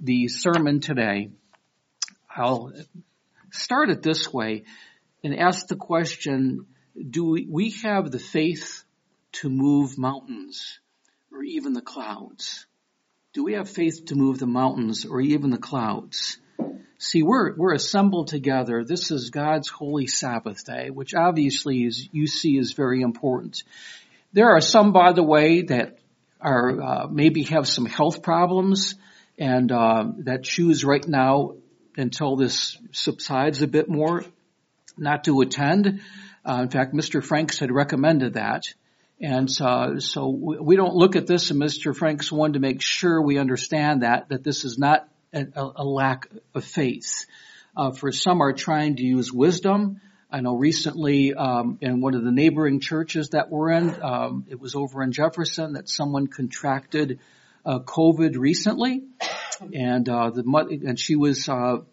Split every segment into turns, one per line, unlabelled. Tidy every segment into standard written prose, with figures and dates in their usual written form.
the sermon today, I'll start it this way and ask the question, do we have the faith to move mountains or even the clouds? Do we have faith to move the mountains or even the clouds? See, we're assembled together. This is God's holy Sabbath day, which obviously you see is very important. There are some, by the way, that are maybe have some health problems and that choose right now until this subsides a bit more not to attend. In fact, Mr. Franks had recommended that. And so we don't look at this, and Mr. Franks wanted to make sure we understand that this is not a lack of faith. For some are trying to use wisdom. I know recently in one of the neighboring churches that we're in, it was over in Jefferson, that someone contracted COVID recently, and she was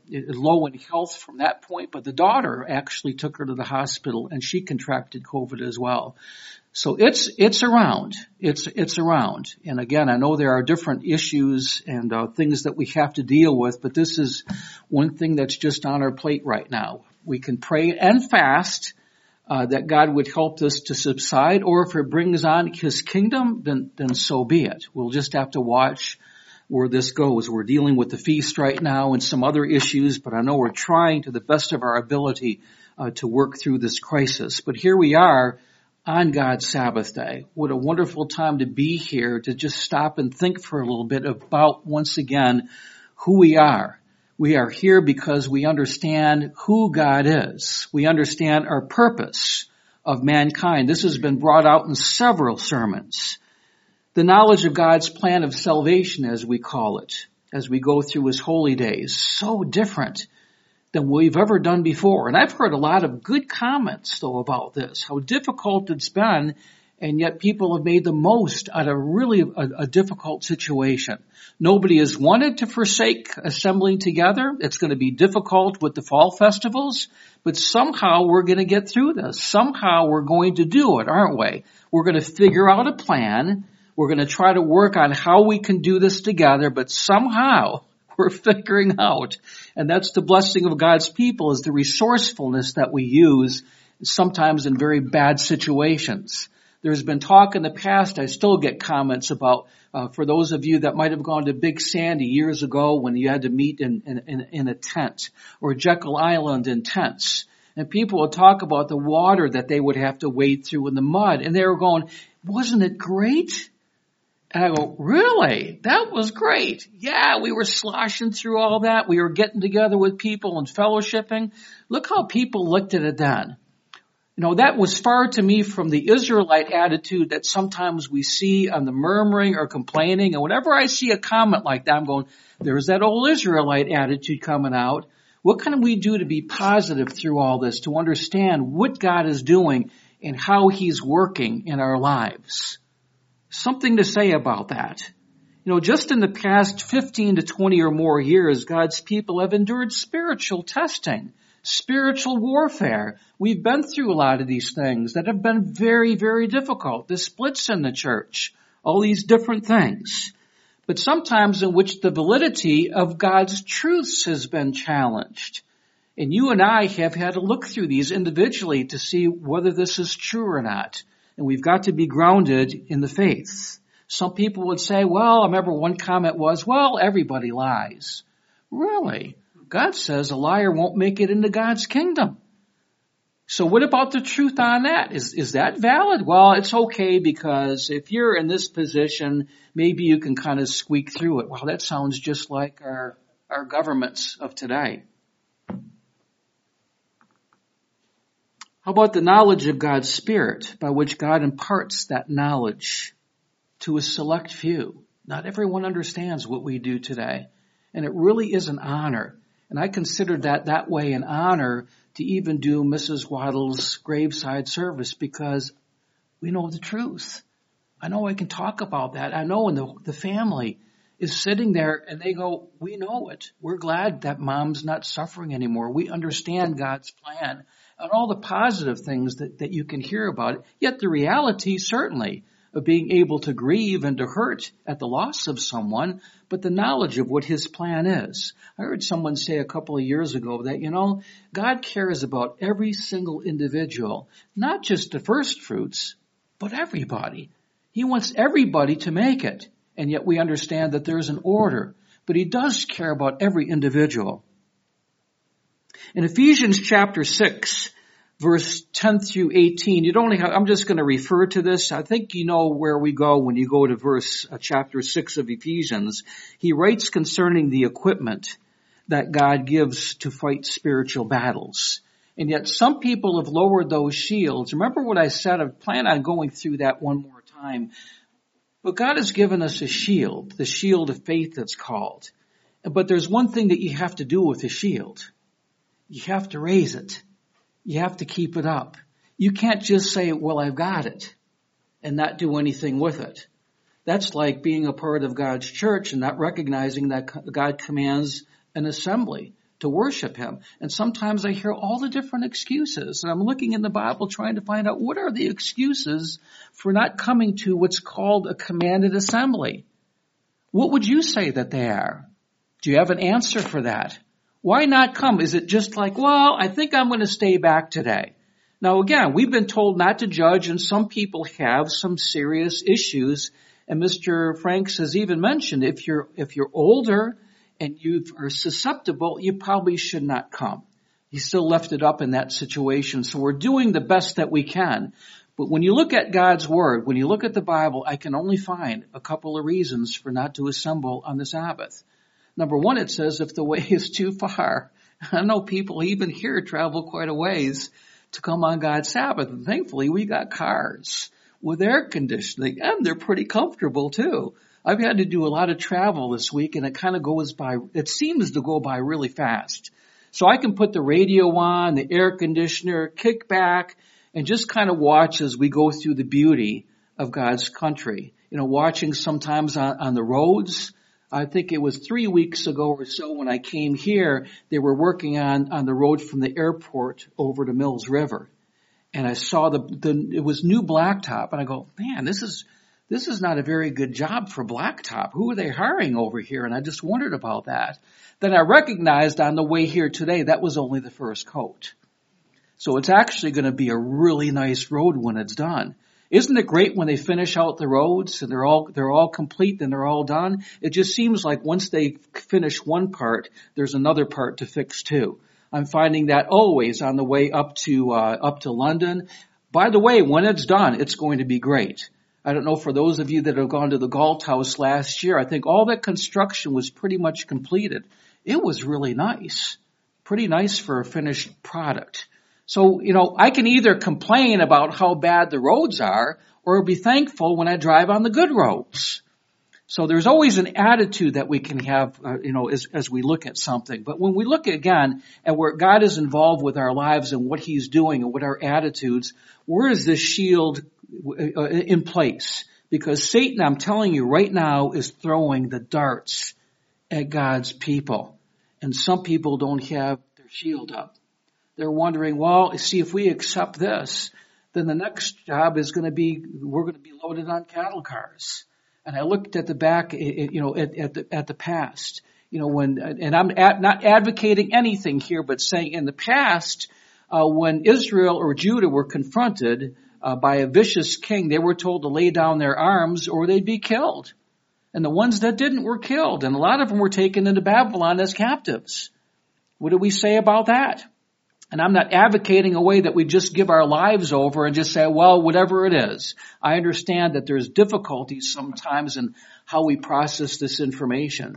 low in health from that point, but the daughter actually took her to the hospital and she contracted COVID as well. So it's around. It's around. And again, I know there are different issues and things that we have to deal with, but this is one thing that's just on our plate right now. We can pray and fast that God would help this to subside, or if it brings on His kingdom, then so be it. We'll just have to watch where this goes. We're dealing with the feast right now and some other issues, but I know we're trying to the best of our ability to work through this crisis. But here we are on God's Sabbath day. What a wonderful time to be here, to just stop and think for a little bit about, once again, who we are. We are here because we understand who God is. We understand our purpose of mankind. This has been brought out in several sermons. The knowledge of God's plan of salvation, as we call it, as we go through His holy days, so different than we've ever done before. And I've heard a lot of good comments, though, about this, how difficult it's been, and yet people have made the most out of really a difficult situation. Nobody has wanted to forsake assembling together. It's going to be difficult with the fall festivals, but somehow we're going to get through this. Somehow we're going to do it, aren't we? We're going to figure out a plan. We're going to try to work on how we can do this together, but somehow we're figuring out. And that's the blessing of God's people, is the resourcefulness that we use sometimes in very bad situations. There's been talk in the past, I still get comments about, for those of you that might have gone to Big Sandy years ago when you had to meet in a tent, or Jekyll Island in tents. And people would talk about the water that they would have to wade through in the mud. And they were going, wasn't it great? And I go, really? That was great. Yeah, we were sloshing through all that. We were getting together with people and fellowshipping. Look how people looked at it then. You know, that was far to me from the Israelite attitude that sometimes we see on the murmuring or complaining. And whenever I see a comment like that, I'm going, there's that old Israelite attitude coming out. What can we do to be positive through all this, to understand what God is doing and how He's working in our lives? Something to say about that. You know, just in the past 15 to 20 or more years, God's people have endured spiritual testing, spiritual warfare. We've been through a lot of these things that have been very, very difficult. The splits in the church, all these different things. But sometimes in which the validity of God's truths has been challenged. And you and I have had to look through these individually to see whether this is true or not. And we've got to be grounded in the faith. Some people would say, well, I remember one comment was, well, everybody lies. Really? God says a liar won't make it into God's kingdom. So what about the truth on that? Is that valid? Well, it's okay because if you're in this position, maybe you can kind of squeak through it. Well, that sounds just like our governments of today. How about the knowledge of God's Spirit, by which God imparts that knowledge to a select few? Not everyone understands what we do today, and it really is an honor. And I consider that way an honor to even do Mrs. Waddle's graveside service, because we know the truth. I know I can talk about that. I know when the family is sitting there and they go, we know it. We're glad that mom's not suffering anymore. We understand God's plan and all the positive things that you can hear about it. Yet the reality, certainly, of being able to grieve and to hurt at the loss of someone, but the knowledge of what his plan is. I heard someone say a couple of years ago that, God cares about every single individual, not just the first fruits, but everybody. He wants everybody to make it. And yet we understand that there's an order, but he does care about every individual. In Ephesians chapter 6, verse 10 through 18, I'm just going to refer to this. I think you know where we go when you go to chapter 6 of Ephesians. He writes concerning the equipment that God gives to fight spiritual battles. And yet some people have lowered those shields. Remember what I said? I plan on going through that one more time. But God has given us a shield, the shield of faith that's called. But there's one thing that you have to do with the shield. You have to raise it. You have to keep it up. You can't just say, well, I've got it, and not do anything with it. That's like being a part of God's church and not recognizing that God commands an assembly to worship him. And sometimes I hear all the different excuses, and I'm looking in the Bible trying to find out what are the excuses for not coming to what's called a commanded assembly. What would you say that they are? Do you have an answer for that? Why not come? Is it just like, well, I think I'm going to stay back today? Now again, we've been told not to judge, and some people have some serious issues. And Mr. Franks has even mentioned if you're older and you are susceptible, you probably should not come. He still left it up in that situation. So we're doing the best that we can. But when you look at God's Word, when you look at the Bible, I can only find a couple of reasons for not to assemble on the Sabbath. Number one, it says if the way is too far. I know people even here travel quite a ways to come on God's Sabbath. And thankfully, we got cars with air conditioning, and they're pretty comfortable too. I've had to do a lot of travel this week, and it seems to go by really fast. So I can put the radio on, the air conditioner, kick back, and just kind of watch as we go through the beauty of God's country. Watching sometimes on the roads. I think it was 3 weeks ago or so when I came here, they were working on the road from the airport over to Mills River. And I saw it was new blacktop, and I go, man, this is not a very good job for blacktop. Who are they hiring over here? And I just wondered about that. Then I recognized on the way here today, that was only the first coat. So it's actually going to be a really nice road when it's done. Isn't it great when they finish out the roads and they're all complete and they're all done? It just seems like once they finish one part, there's another part to fix too. I'm finding that always on the way up to London. By the way, when it's done, it's going to be great. I don't know, for those of you that have gone to the Galt House last year, I think all that construction was pretty much completed. It was really nice. Pretty nice for a finished product. So, I can either complain about how bad the roads are or be thankful when I drive on the good roads. So there's always an attitude that we can have, as we look at something. But when we look again at where God is involved with our lives and what he's doing and what our attitudes, where is this shield in place? Because Satan, I'm telling you right now, is throwing the darts at God's people. And some people don't have their shield up. They're wondering, well, see, if we accept this, then the next job is we're going to be loaded on cattle cars. And I looked at the back, at the past, and I'm not advocating anything here, but saying in the past, when Israel or Judah were confronted by a vicious king, they were told to lay down their arms or they'd be killed. And the ones that didn't were killed. And a lot of them were taken into Babylon as captives. What do we say about that? And I'm not advocating a way that we just give our lives over and just say, well, whatever it is. I understand that there's difficulties sometimes in how we process this information.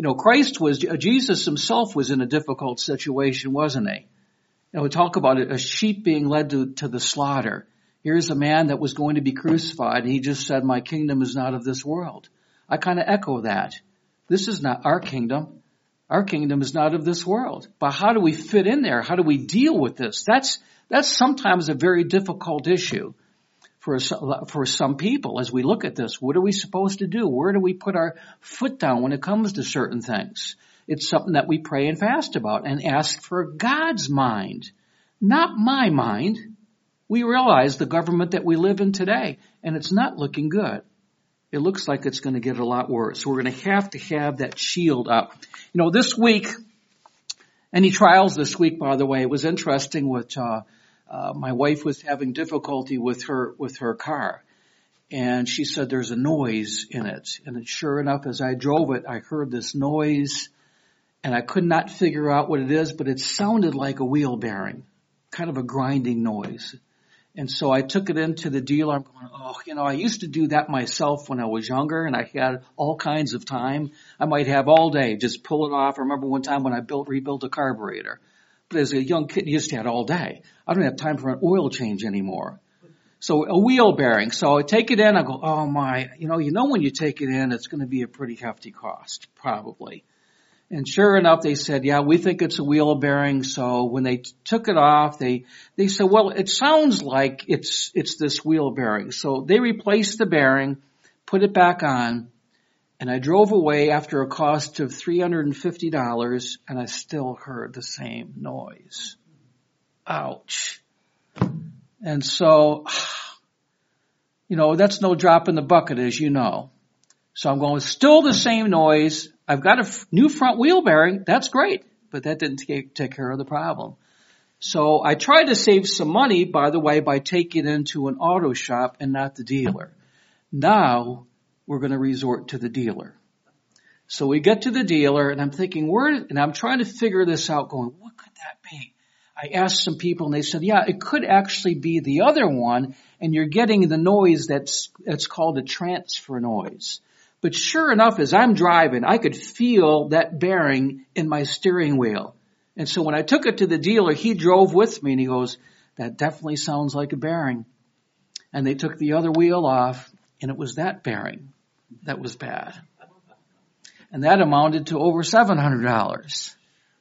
Jesus himself was in a difficult situation, wasn't he? We talk about a sheep being led to the slaughter. Here's a man that was going to be crucified, and he just said, my kingdom is not of this world. I kind of echo that. This is not our kingdom. Our kingdom is not of this world. But how do we fit in there? How do we deal with this? That's sometimes a very difficult issue for some people as we look at this. What are we supposed to do? Where do we put our foot down when it comes to certain things? It's something that we pray and fast about and ask for God's mind, not my mind. we realize the government that we live in today, and it's not looking good. It looks like it's going to get a lot worse. We're going to have that shield up. This week, any trials this week, by the way, it was interesting with, my wife was having difficulty with her car. And she said there's a noise in it. And sure enough, as I drove it, I heard this noise and I could not figure out what it is, but it sounded like a wheel bearing, kind of a grinding noise. And so I took it into the dealer. I'm going, I used to do that myself when I was younger and I had all kinds of time. I might have all day, just pull it off. I remember one time when I rebuilt a carburetor. But as a young kid, you just had all day. I don't have time for an oil change anymore. So a wheel bearing. So I take it in. I go, oh my, when you take it in, it's going to be a pretty hefty cost, probably. And sure enough, they said, yeah, we think it's a wheel bearing. So when they took it off, they said, well, it sounds like it's this wheel bearing. So they replaced the bearing, put it back on, and I drove away after a cost of $350, and I still heard the same noise. Ouch. And so, that's no drop in the bucket, as you know. So I'm going, still the same noise. I've got a new front wheel bearing. That's great. But that didn't take care of the problem. So I tried to save some money, by the way, by taking it into an auto shop and not the dealer. Now we're going to resort to the dealer. So we get to the dealer and I'm thinking, and I'm trying to figure this out going, what could that be? I asked some people and they said, yeah, it could actually be the other one and you're getting the noise that's called a transfer noise. But sure enough, as I'm driving, I could feel that bearing in my steering wheel. And so when I took it to the dealer, he drove with me and he goes, that definitely sounds like a bearing. And they took the other wheel off and it was that bearing that was bad. And that amounted to over $700.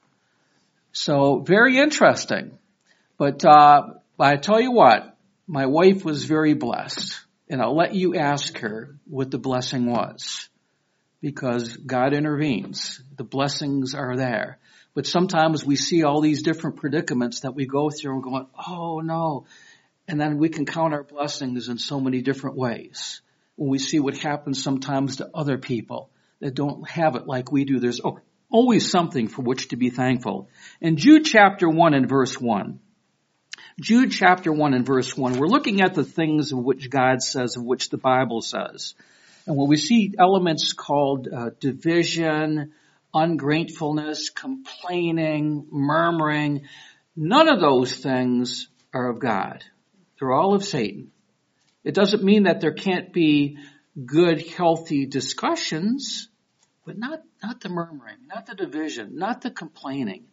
So very interesting. But I tell you what, my wife was very blessed. And I'll let you ask her what the blessing was. Because God intervenes. The blessings are there. But sometimes we see all these different predicaments that we go through and going, oh no. And then we can count our blessings in so many different ways. When we see what happens sometimes to other people that don't have it like we do, there's always something for which to be thankful. In Jude chapter 1 and verse 1, Jude chapter 1 and verse 1, we're looking at the things of which God says, of which the Bible says. And when we see elements called division, ungratefulness, complaining, murmuring, none of those things are of God. They're all of Satan. It doesn't mean that there can't be good, healthy discussions, but not the murmuring, not the division, not the complaining.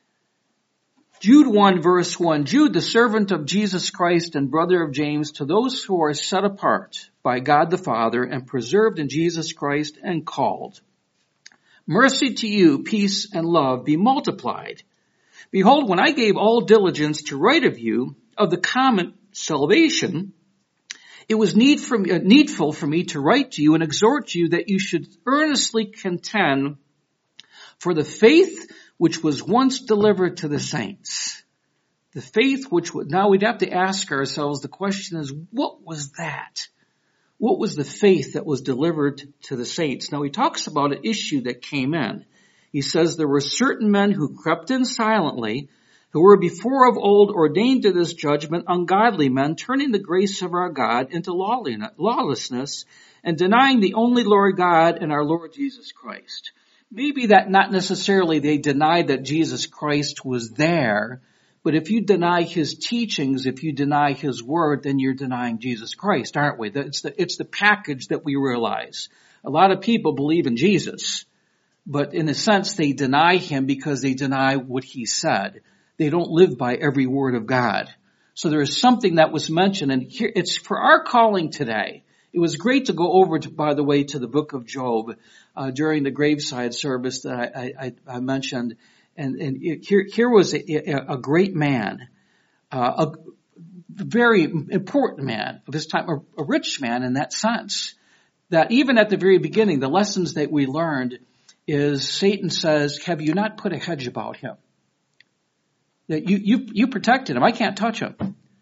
Jude 1 verse 1, Jude, the servant of Jesus Christ and brother of James, to those who are set apart by God the Father and preserved in Jesus Christ and called. Mercy to you, peace and love be multiplied. Behold, when I gave all diligence to write of you, of the common salvation, it was needful for me to write to you and exhort you that you should earnestly contend for the faith which was once delivered to the saints. The faith now we'd have to ask ourselves, the question is, what was that? What was the faith that was delivered to the saints? Now he talks about an issue that came in. He says there were certain men who crept in silently, who were before of old ordained to this judgment, ungodly men, turning the grace of our God into lawlessness and denying the only Lord God and our Lord Jesus Christ. Maybe that not necessarily they denied that Jesus Christ was there, but if you deny his teachings, if you deny his word, then you're denying Jesus Christ, aren't we? It's the package that we realize. A lot of people believe in Jesus, but in a sense they deny him because they deny what he said. They don't live by every word of God. So there is something that was mentioned, and here it's for our calling today. It was great to go over, by the way, to the book of Job during the graveside service that I mentioned. And here was a great man, a very important man of his time, a rich man in that sense. That even at the very beginning, the lessons that we learned is Satan says, have you not put a hedge about him? That you protected him. I can't touch him.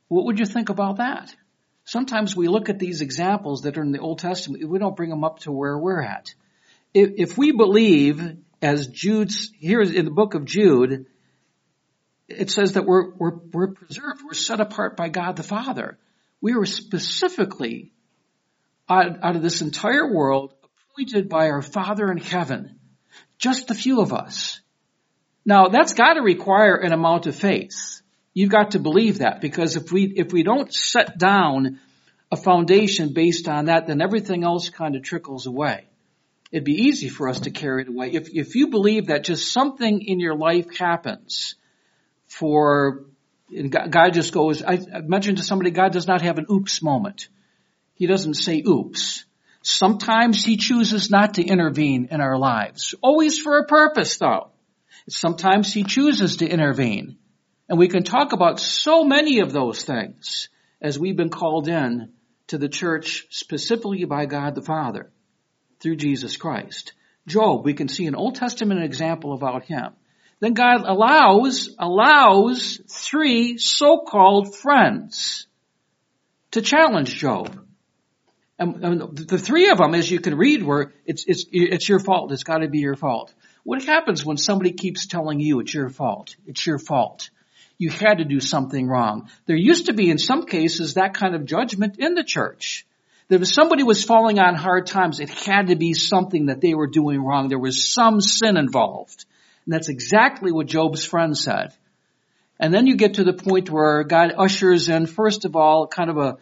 What would you think about that? Sometimes we look at these examples that are in the Old Testament, we don't bring them up to where we're at. If we believe, as Jude's, here in the book of Jude, it says that we're preserved, we're set apart by God the Father. We were specifically, out of this entire world, appointed by our Father in heaven. Just a few of us. Now, that's got to require an amount of faith. You've got to believe that, because if we don't set down a foundation based on that, then everything else kind of trickles away. It'd be easy for us to carry it away. If you believe that just something in your life happens and God just goes, I mentioned to somebody, God does not have an oops moment. He doesn't say oops. Sometimes he chooses not to intervene in our lives. Always for a purpose, though. Sometimes he chooses to intervene. And we can talk about so many of those things as we've been called in to the church specifically by God the Father through Jesus Christ. Job, we can see an Old Testament example about him. Then God allows 3 so-called friends to challenge Job. And the 3 of them, as you can read, were it's your fault. It's got to be your fault. What happens when somebody keeps telling you it's your fault? It's your fault. You had to do something wrong. There used to be, in some cases, that kind of judgment in the church. That if somebody was falling on hard times, it had to be something that they were doing wrong. There was some sin involved. And that's exactly what Job's friend said. And then you get to the point where God ushers in, first of all, kind of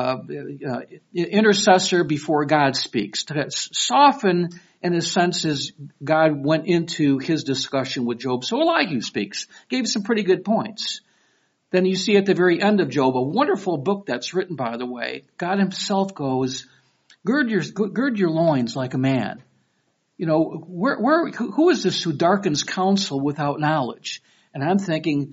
a intercessor before God speaks. To soften, in a sense, as God went into his discussion with Job. So Elihu speaks, gave some pretty good points. Then you see at the very end of Job, a wonderful book that's written, by the way, God himself goes, gird your loins like a man. You know, who is this who darkens counsel without knowledge? And I'm thinking,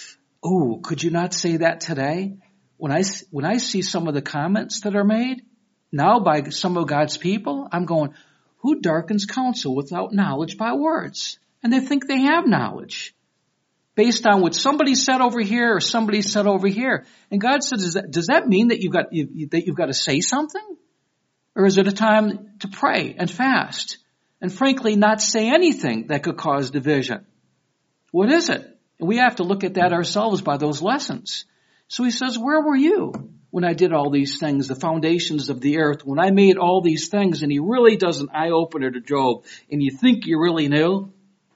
oh, could you not say that today? When I see some of the comments that are made now by some of God's people, I'm going, who darkens counsel without knowledge by words? And they think they have knowledge based on what somebody said over here or somebody said over here. And God says, does that mean that you've got to say something? Or is it a time to pray and fast and frankly not say anything that could cause division? What is it? And we have to look at that ourselves by those lessons. So he says, where were you when I did all these things, the foundations of the earth, when I made all these things? And he really does an eye-opener to Job. And you think you really knew?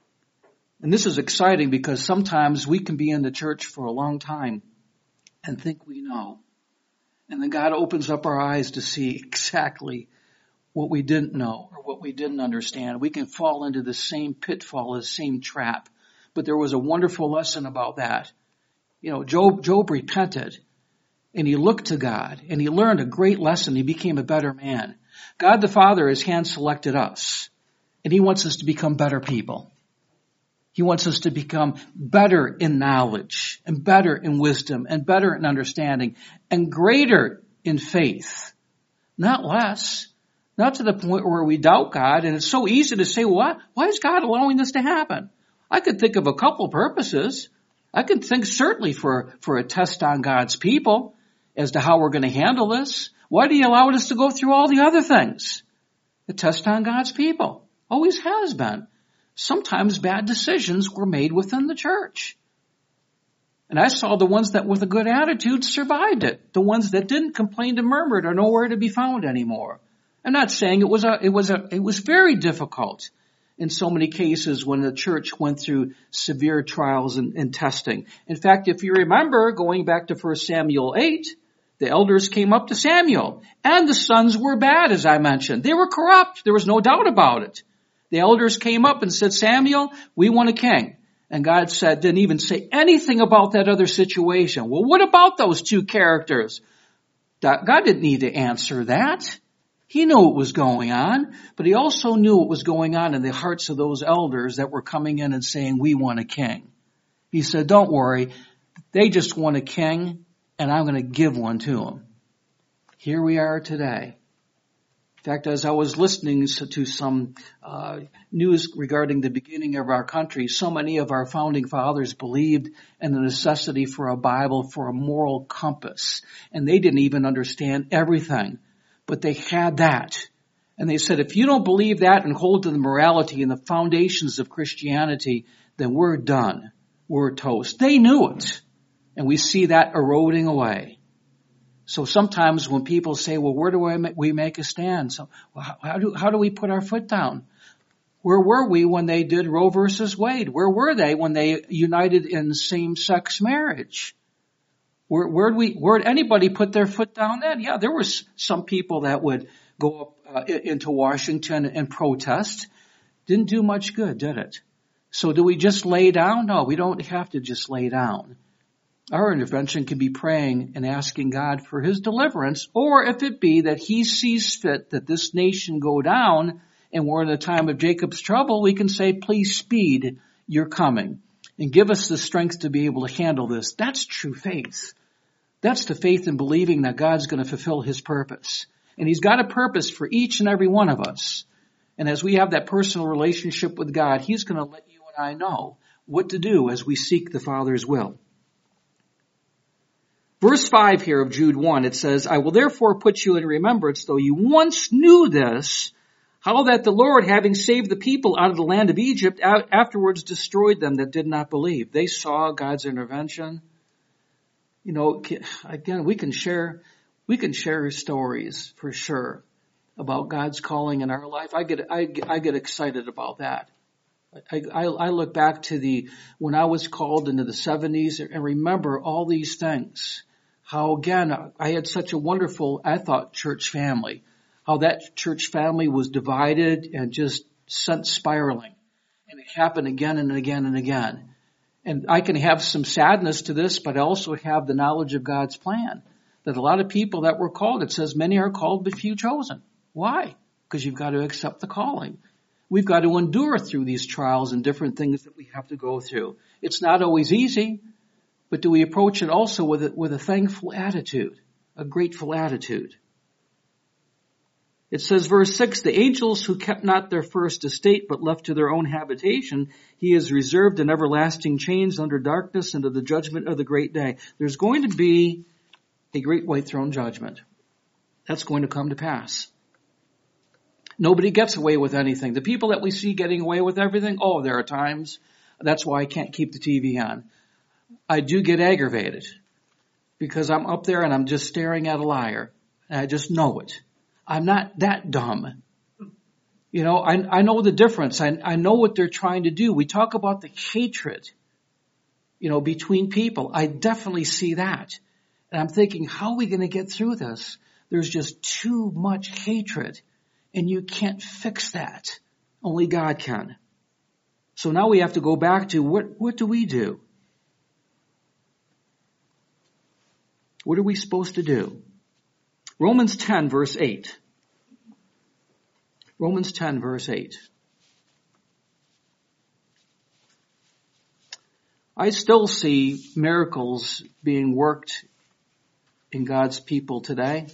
And this is exciting because sometimes we can be in the church for a long time and think we know. And then God opens up our eyes to see exactly what we didn't know or what we didn't understand. We can fall into the same pitfall, the same trap. But there was a wonderful lesson about that. You know, Job repented and he looked to God and he learned a great lesson. He became a better man. God the Father has hand selected us and he wants us to become better people. He wants us to become better in knowledge and better in wisdom and better in understanding and greater in faith, not less, not to the point where we doubt God. And it's so easy to say, why is God allowing this to happen? I could think of a couple purposes. I could think certainly for a test on God's people as to how we're going to handle this. Why do you allow us to go through all the other things? A test on God's people. Always has been. Sometimes bad decisions were made within the church. And I saw the ones that with a good attitude survived it. The ones that didn't complain and murmured are nowhere to be found anymore. I'm not saying it was very difficult in so many cases when the church went through severe trials and testing. In fact, if you remember, going back to 1 Samuel 8, the elders came up to Samuel, and the sons were bad, as I mentioned. They were corrupt. There was no doubt about it. The elders came up and said, Samuel, we want a king. And God didn't even say anything about that other situation. Well, what about those 2 characters? God didn't need to answer that. He knew what was going on, but he also knew what was going on in the hearts of those elders that were coming in and saying, we want a king. He said, don't worry. They just want a king, and I'm going to give one to them. Here we are today. In fact, as I was listening to some news regarding the beginning of our country, so many of our founding fathers believed in the necessity for a Bible, for a moral compass. And they didn't even understand everything, but they had that. And they said, if you don't believe that and hold to the morality and the foundations of Christianity, then we're done. We're toast. They knew it. And we see that eroding away. So sometimes when people say, well, where do we make a stand? So how do we put our foot down? Where were we when they did Roe versus Wade? Where were they when they united in same-sex marriage? Where'd anybody put their foot down then? Yeah, there were some people that would go up into Washington and protest. Didn't do much good, did it? So do we just lay down? No, we don't have to just lay down. Our intervention can be praying and asking God for his deliverance, or if it be that he sees fit that this nation go down and we're in a time of Jacob's trouble, we can say, please speed your coming and give us the strength to be able to handle this. That's true faith. That's the faith in believing that God's going to fulfill his purpose. And he's got a purpose for each and every one of us. And as we have that personal relationship with God, he's going to let you and I know what to do as we seek the Father's will. Verse 5 here of Jude 1, it says, I will therefore put you in remembrance, though you once knew this, how that the Lord, having saved the people out of the land of Egypt, afterwards destroyed them that did not believe. They saw God's intervention. You know, again, we can share stories for sure about God's calling in our life. I get excited about that. I look back to when I was called into the 70s and remember all these things. How again, I had such a wonderful, I thought, church family. How that church family was divided and just sent spiraling. And it happened again and again and again. And I can have some sadness to this, but I also have the knowledge of God's plan. That a lot of people that were called, it says many are called but few chosen. Why? Because you've got to accept the calling. We've got to endure through these trials and different things that we have to go through. It's not always easy, but do we approach it also with a thankful attitude, a grateful attitude? It says, verse 6, the angels who kept not their first estate, but left to their own habitation, he has reserved in everlasting chains under darkness unto the judgment of the great day. There's going to be a great white throne judgment. That's going to come to pass. Nobody gets away with anything. The people that we see getting away with everything, there are times. That's why I can't keep the TV on. I do get aggravated because I'm up there and I'm just staring at a liar. And I just know it. I'm not that dumb. You know, I know the difference. I know what they're trying to do. We talk about the hatred, between people. I definitely see that. And I'm thinking, how are we going to get through this? There's just too much hatred. And you can't fix that. Only God can. So now we have to go back to what do we do? What are we supposed to do? Romans 10 verse 8. Romans 10 verse 8. I still see miracles being worked in God's people today.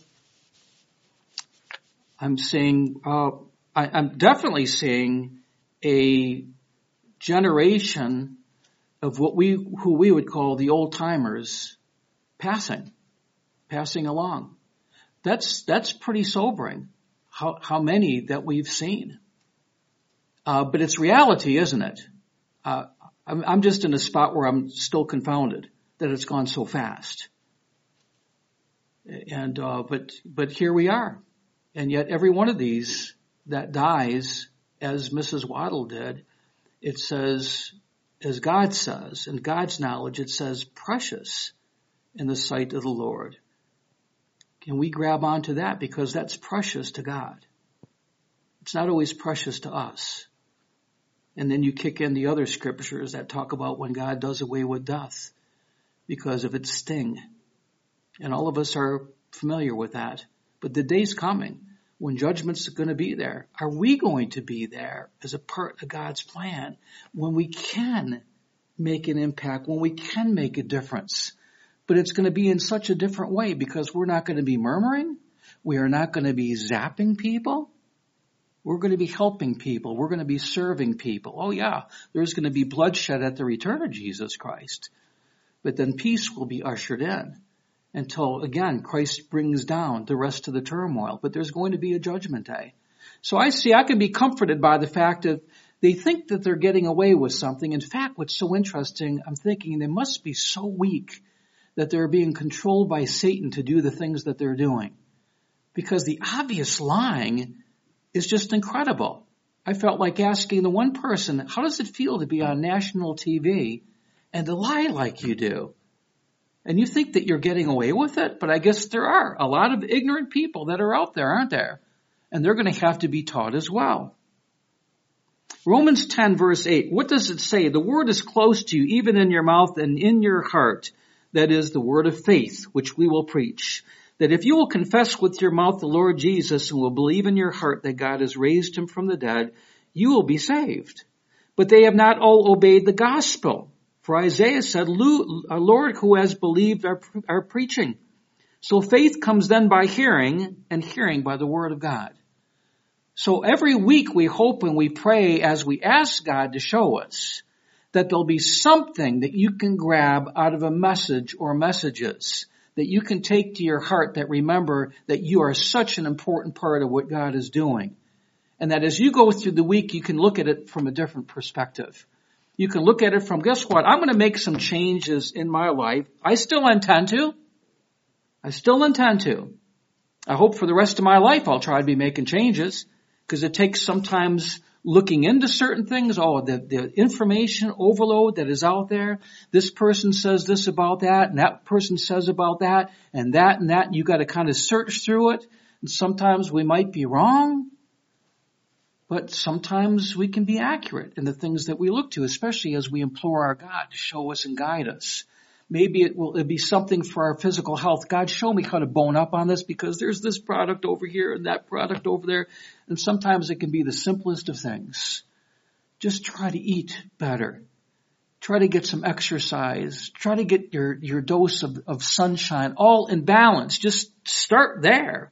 I'm definitely seeing a generation of who we would call the old timers passing along. That's pretty sobering. How many that we've seen. But it's reality, isn't it? I'm just in a spot where I'm still confounded that it's gone so fast. And, but here we are. And yet every one of these that dies, as Mrs. Waddle did, it says, as God says, in God's knowledge, it says precious in the sight of the Lord. Can we grab onto that? Because that's precious to God. It's not always precious to us. And then you kick in the other scriptures that talk about when God does away with death because of its sting. And all of us are familiar with that. But the day's coming when judgment's going to be there. Are we going to be there as a part of God's plan when we can make an impact, when we can make a difference? But it's going to be in such a different way because we're not going to be murmuring. We are not going to be zapping people. We're going to be helping people. We're going to be serving people. Oh yeah, there's going to be bloodshed at the return of Jesus Christ. But then peace will be ushered in until, again, Christ brings down the rest of the turmoil. But there's going to be a judgment day. So I can be comforted by the fact that they think that they're getting away with something. In fact, what's so interesting, I'm thinking they must be so weak that they're being controlled by Satan to do the things that they're doing. Because the obvious lying is just incredible. I felt like asking the one person, how does it feel to be on national TV and to lie like you do? And you think that you're getting away with it, but I guess there are a lot of ignorant people that are out there, aren't there? And they're going to have to be taught as well. Romans 10 verse 8, what does it say? The word is close to you, even in your mouth and in your heart. That is the word of faith, which we will preach. That if you will confess with your mouth the Lord Jesus and will believe in your heart that God has raised him from the dead, you will be saved. But they have not all obeyed the gospel. For Isaiah said, Lord, who has believed our preaching? So faith comes then by hearing, and hearing by the word of God. So every week we hope and we pray as we ask God to show us that there'll be something that you can grab out of a message or messages that you can take to your heart that remember that you are such an important part of what God is doing. And that as you go through the week, you can look at it from a different perspective. You can look at it from, guess what? I'm going to make some changes in my life. I still intend to. I hope for the rest of my life I'll try to be making changes because it takes sometimes looking into certain things. Oh, the information overload that is out there. This person says this about that, and that person says about that, and that, and that. And you got to kind of search through it. And sometimes we might be wrong, but sometimes we can be accurate in the things that we look to, especially as we implore our God to show us and guide us. Maybe it'll be something for our physical health. God, show me how to bone up on this because there's this product over here and that product over there. And sometimes it can be the simplest of things. Just try to eat better. Try to get some exercise. Try to get your dose of sunshine all in balance. Just start there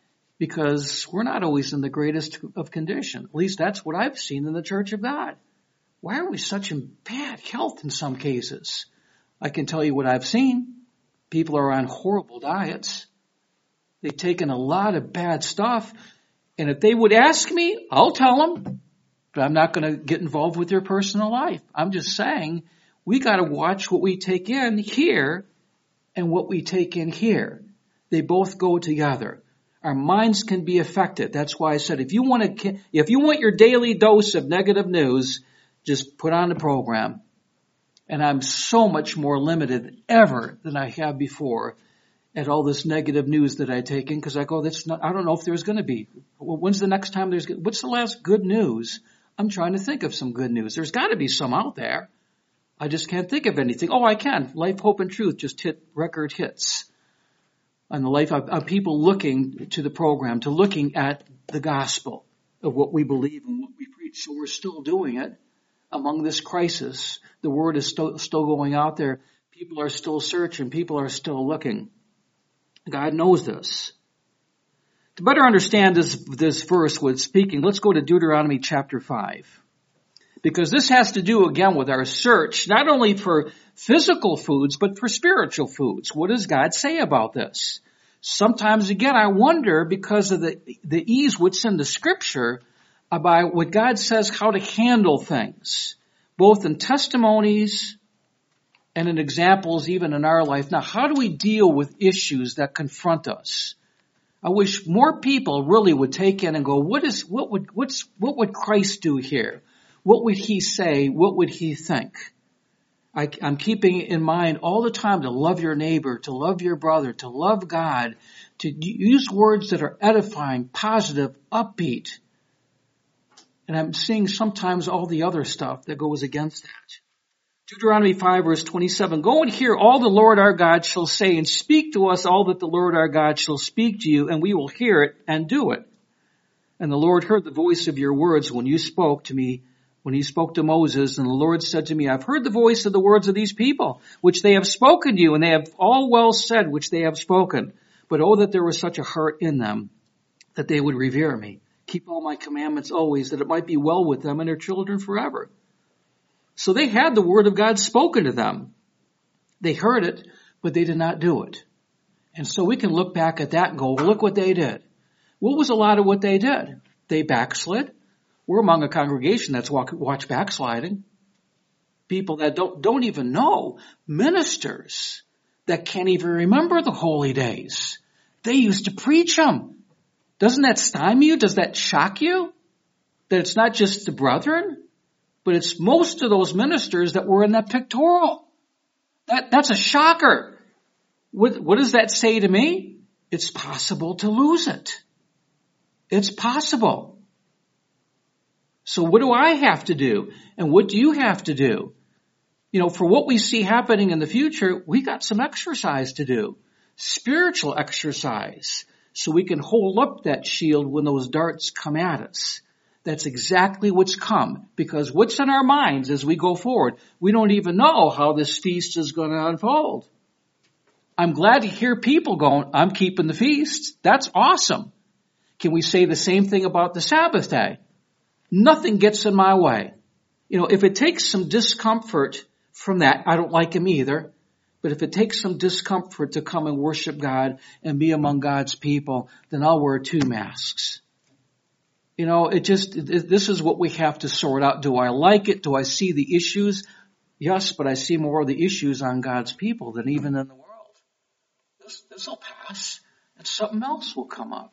because we're not always in the greatest of condition. At least that's what I've seen in the Church of God. Why are we such in bad health in some cases? I can tell you what I've seen. People are on horrible diets. They've taken a lot of bad stuff. And if they would ask me, I'll tell them. But I'm not going to get involved with their personal life. I'm just saying we got to watch what we take in here and what we take in here. They both go together. Our minds can be affected. That's why I said if you want your daily dose of negative news, just put on the program. And I'm so much more limited ever than I have before at all this negative news that I take in because I go, I don't know if there's going to be. Well, when's the next time what's the last good news? I'm trying to think of some good news. There's got to be some out there. I just can't think of anything. Oh, I can. Life, Hope, and Truth just hit record hits on the life of people looking to the program, to looking at the gospel of what we believe and what we preach. So we're still doing it. Among this crisis, the word is still going out there. People are still searching. People are still looking. God knows this. To better understand this verse with speaking, let's go to Deuteronomy chapter 5. Because this has to do again with our search, not only for physical foods, but for spiritual foods. What does God say about this? Sometimes again, I wonder because of the ease what's in the scripture about what God says how to handle things, both in testimonies and in examples even in our life. Now, how do we deal with issues that confront us? I wish more people really would take in and go, what would Christ do here? What would he say? What would he think? I'm keeping in mind all the time to love your neighbor, to love your brother, to love God, to use words that are edifying, positive, upbeat. And I'm seeing sometimes all the other stuff that goes against that. Deuteronomy 5 verse 27, go and hear all the Lord our God shall say and speak to us all that the Lord our God shall speak to you and we will hear it and do it. And the Lord heard the voice of your words when you spoke to me, when he spoke to Moses, and the Lord said to me, I've heard the voice of the words of these people, which they have spoken to you, and they have all well said, which they have spoken. But oh, that there was such a heart in them that they would revere me. Keep all my commandments always, that it might be well with them and their children forever. So they had the word of God spoken to them. They heard it, but they did not do it. And so we can look back at that and go, look what they did. What was a lot of what they did? They backslid. We're among a congregation that's watch backsliding. People that don't even know. Ministers that can't even remember the holy days. They used to preach them. Doesn't that stymie you? Does that shock you? That it's not just the brethren, but it's most of those ministers that were in that pictorial. That's a shocker. What does that say to me? It's possible to lose it. It's possible. So what do I have to do? And what do you have to do? You know, for what we see happening in the future, we got some exercise to do. Spiritual exercise. So we can hold up that shield when those darts come at us. That's exactly what's come. Because what's in our minds as we go forward? We don't even know how this feast is going to unfold. I'm glad to hear people going, I'm keeping the feast. That's awesome. Can we say the same thing about the Sabbath day? Nothing gets in my way. You know, if it takes some discomfort from that, I don't like him either. But if it takes some discomfort to come and worship God and be among God's people, then I'll wear 2 masks. You know, this is what we have to sort out. Do I like it? Do I see the issues? Yes, but I see more of the issues on God's people than even in the world. This will pass, and something else will come up.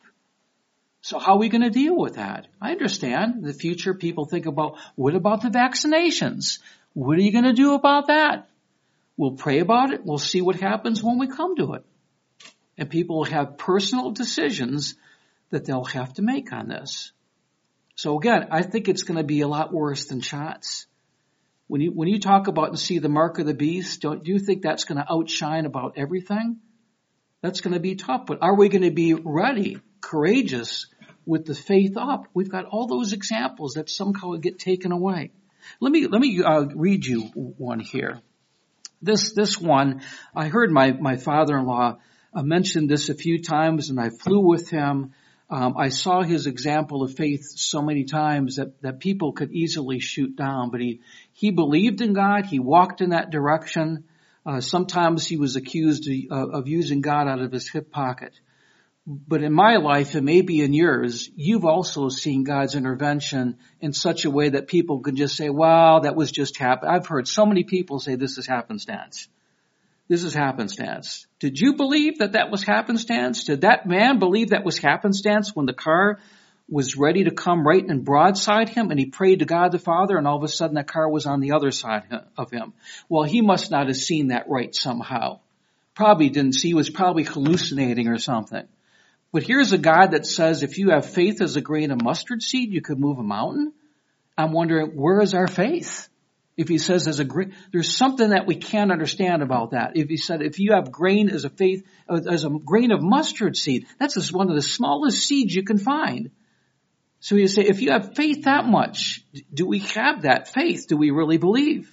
So how are we going to deal with that? I understand in the future people think about, what about the vaccinations? What are you going to do about that? We'll pray about it. We'll see what happens when we come to it. And people will have personal decisions that they'll have to make on this. So again, I think it's going to be a lot worse than shots. When you talk about and see the mark of the beast, do you think that's going to outshine about everything? That's going to be tough. But are we going to be ready, courageous, with the faith up? We've got all those examples that somehow get taken away. Let me read you one here. This one, I heard my father-in-law mention this a few times, and I flew with him. I saw his example of faith so many times that people could easily shoot down, but he believed in God. He walked in that direction. Sometimes he was accused of using God out of his hip pocket. But in my life, and maybe in yours, you've also seen God's intervention in such a way that people can just say, wow, that was just happen. I've heard so many people say this is happenstance. This is happenstance. Did you believe that was happenstance? Did that man believe that was happenstance when the car was ready to come right and broadside him and he prayed to God the Father and all of a sudden that car was on the other side of him? Well, he must not have seen that right somehow. Probably didn't see. He was probably hallucinating or something. But here's a God that says if you have faith as a grain of mustard seed, you could move a mountain. I'm wondering, where is our faith? If he says there's something that we can't understand about that. If he said, if you have grain as a grain of mustard seed, that's just one of the smallest seeds you can find. So you say, if you have faith that much, do we have that faith? Do we really believe?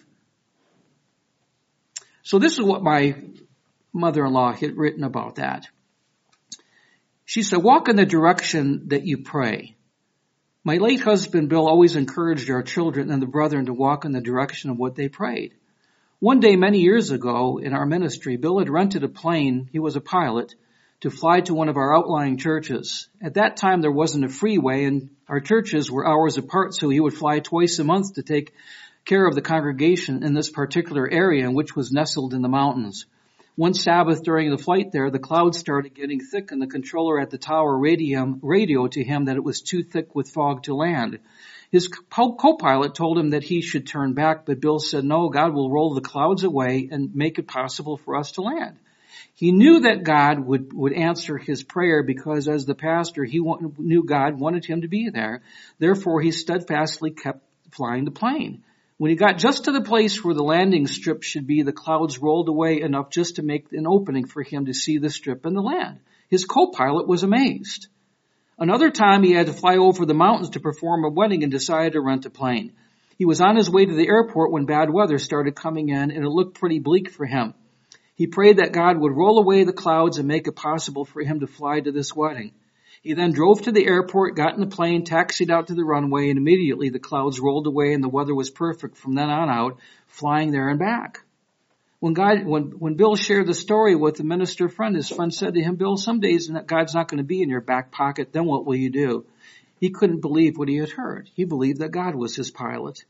So this is what my mother-in-law had written about that. She said, walk in the direction that you pray. My late husband, Bill, always encouraged our children and the brethren to walk in the direction of what they prayed. One day, many years ago, in our ministry, Bill had rented a plane, he was a pilot, to fly to one of our outlying churches. At that time, there wasn't a freeway, and our churches were hours apart, so he would fly twice a month to take care of the congregation in this particular area, which was nestled in the mountains. One Sabbath during the flight there, the clouds started getting thick and the controller at the tower radioed to him that it was too thick with fog to land. His co-pilot told him that he should turn back, but Bill said, no, God will roll the clouds away and make it possible for us to land. He knew that God would answer his prayer because as the pastor, he knew God wanted him to be there. Therefore, he steadfastly kept flying the plane. When he got just to the place where the landing strip should be, the clouds rolled away enough just to make an opening for him to see the strip and the land. His co-pilot was amazed. Another time he had to fly over the mountains to perform a wedding and decided to rent a plane. He was on his way to the airport when bad weather started coming in and it looked pretty bleak for him. He prayed that God would roll away the clouds and make it possible for him to fly to this wedding. He then drove to the airport, got in the plane, taxied out to the runway, and immediately the clouds rolled away and the weather was perfect from then on out, flying there and back. When Bill shared the story with the minister friend, his friend said to him, Bill, some days God's not going to be in your back pocket, then what will you do? He couldn't believe what he had heard. He believed that God was his pilot.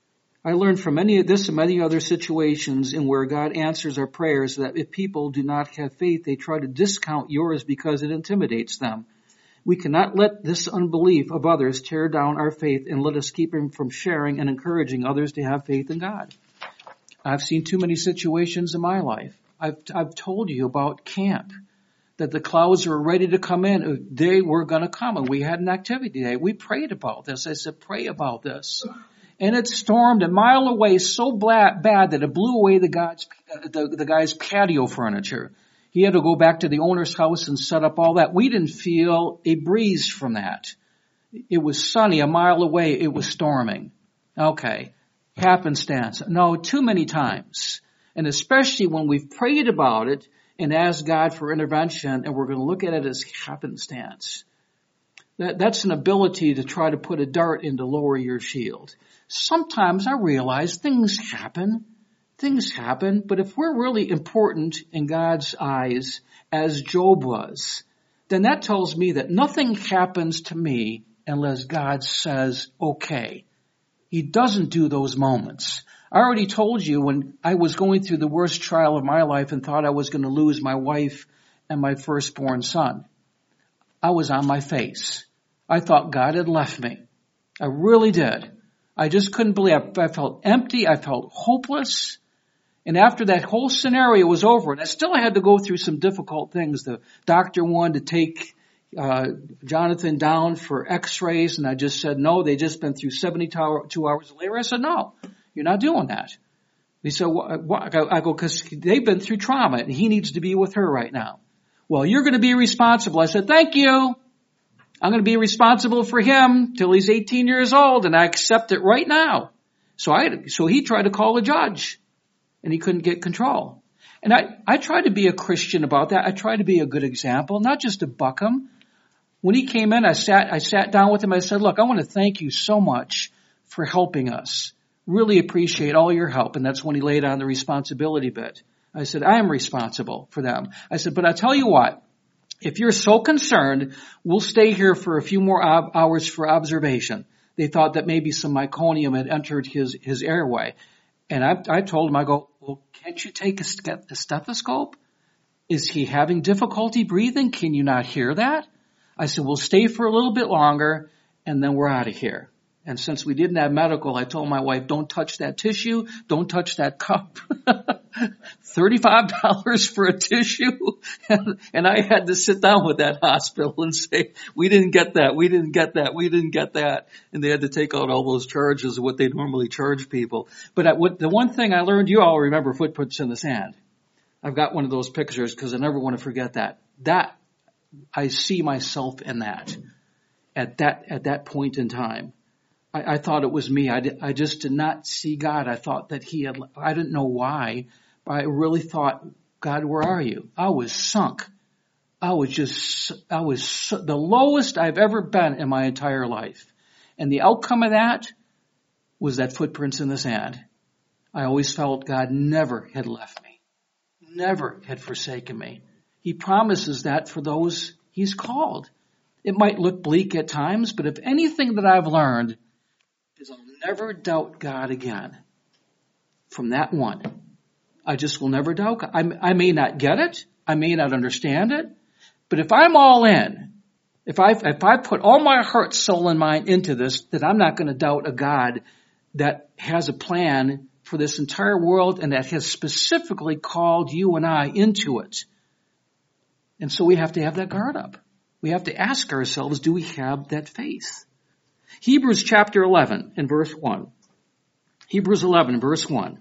I learned from many of this and many other situations in where God answers our prayers that if people do not have faith, they try to discount yours because it intimidates them. We cannot let this unbelief of others tear down our faith and let us keep him from sharing and encouraging others to have faith in God. I've seen too many situations in my life. I've told you about camp, that the clouds were ready to come in. They were going to come, and we had an activity day. We prayed about this. I said, pray about this. And it stormed a mile away so bad that it blew away the guy's patio furniture. He had to go back to the owner's house and set up all that. We didn't feel a breeze from that. It was sunny a mile away. It was storming. Okay. Happenstance. No, too many times. And especially when we've prayed about it and asked God for intervention and we're going to look at it as happenstance. That's an ability to try to put a dart in to lower your shield. Sometimes I realize things happen. Things happen, but if we're really important in God's eyes, as Job was, then that tells me that nothing happens to me unless God says, okay. He doesn't do those moments. I already told you when I was going through the worst trial of my life and thought I was going to lose my wife and my firstborn son. I was on my face. I thought God had left me. I really did. I just couldn't believe it. I felt empty. I felt hopeless. And after that whole scenario was over, and I still had to go through some difficult things. The doctor wanted to take Jonathan down for x-rays, and I just said, no, they just been through 72 hours of labor. I said, no, you're not doing that. He said, I go, because they've been through trauma, and he needs to be with her right now. Well, you're going to be responsible. I said, thank you. I'm going to be responsible for him till he's 18 years old, and I accept it right now. So he tried to call a judge. And he couldn't get control. And I tried to be a Christian about that. I tried to be a good example, not just to buck him. When he came in, I sat down with him. I said, look, I want to thank you so much for helping us. Really appreciate all your help. And that's when he laid on the responsibility bit. I said, I am responsible for them. I said, but I tell you what, if you're so concerned, we'll stay here for a few more hours for observation. They thought that maybe some meconium had entered his airway. And I told him, I go, well, can't you take a stethoscope? Is he having difficulty breathing? Can you not hear that? I said, we'll stay for a little bit longer and then we're out of here. And since we didn't have medical, I told my wife, don't touch that tissue. Don't touch that cup. $35 for a tissue. And I had to sit down with that hospital and say, we didn't get that. We didn't get that. We didn't get that. And they had to take out all those charges of what they normally charge people. But the one thing I learned, you all remember footprints in the sand. I've got one of those pictures because I never want to forget that. That, I see myself in that, at that point in time. I thought it was me. I just did not see God. I thought that I didn't know why, but I really thought, God, where are you? I was sunk. I was the lowest I've ever been in my entire life. And the outcome of that was that footprints in the sand. I always felt God never had left me, never had forsaken me. He promises that for those he's called. It might look bleak at times, but if anything that I've learned is I'll never doubt God again. From that one, I just will never doubt God. I may not get it. I may not understand it. But if I'm all in, if I put all my heart, soul, and mind into this, that I'm not going to doubt a God that has a plan for this entire world and that has specifically called you and I into it. And so we have to have that guard up. We have to ask ourselves, do we have that faith? Hebrews chapter 11 and verse 1. Hebrews 11 verse 1.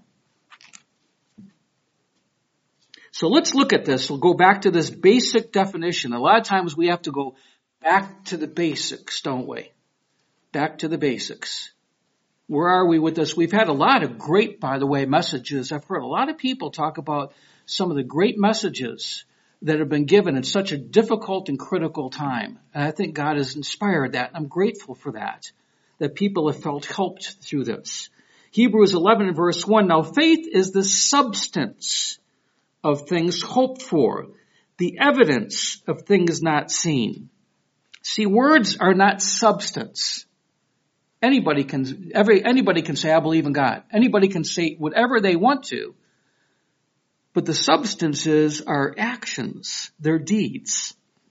So let's look at this. We'll go back to this basic definition. A lot of times we have to go back to the basics, don't we? Back to the basics. Where are we with this? We've had a lot of great, by the way, messages. I've heard a lot of people talk about some of the great messages that have been given in such a difficult and critical time. And I think God has inspired that. I'm grateful for that people have felt helped through this. Hebrews 11 and verse 1, now faith is the substance of things hoped for, the evidence of things not seen. See, words are not substance. Anybody can say, I believe in God. Anybody can say whatever they want to. But the substances are actions. They're deeds.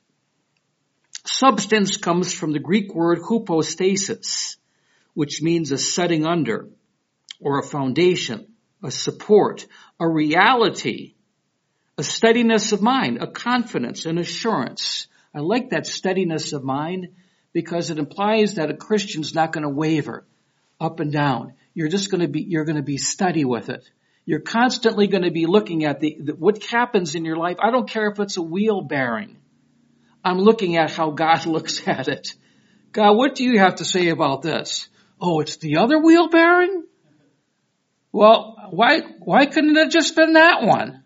Substance comes from the Greek word hypostasis, which means a setting under, or a foundation, a support, a reality, a steadiness of mind, a confidence, an assurance. I like that steadiness of mind because it implies that a Christian's not going to waver up and down. You're going to be steady with it. You're constantly going to be looking at what happens in your life. I don't care if it's a wheel bearing. I'm looking at how God looks at it. God, what do you have to say about this? Oh, it's the other wheel bearing? Well, why couldn't it have just been that one?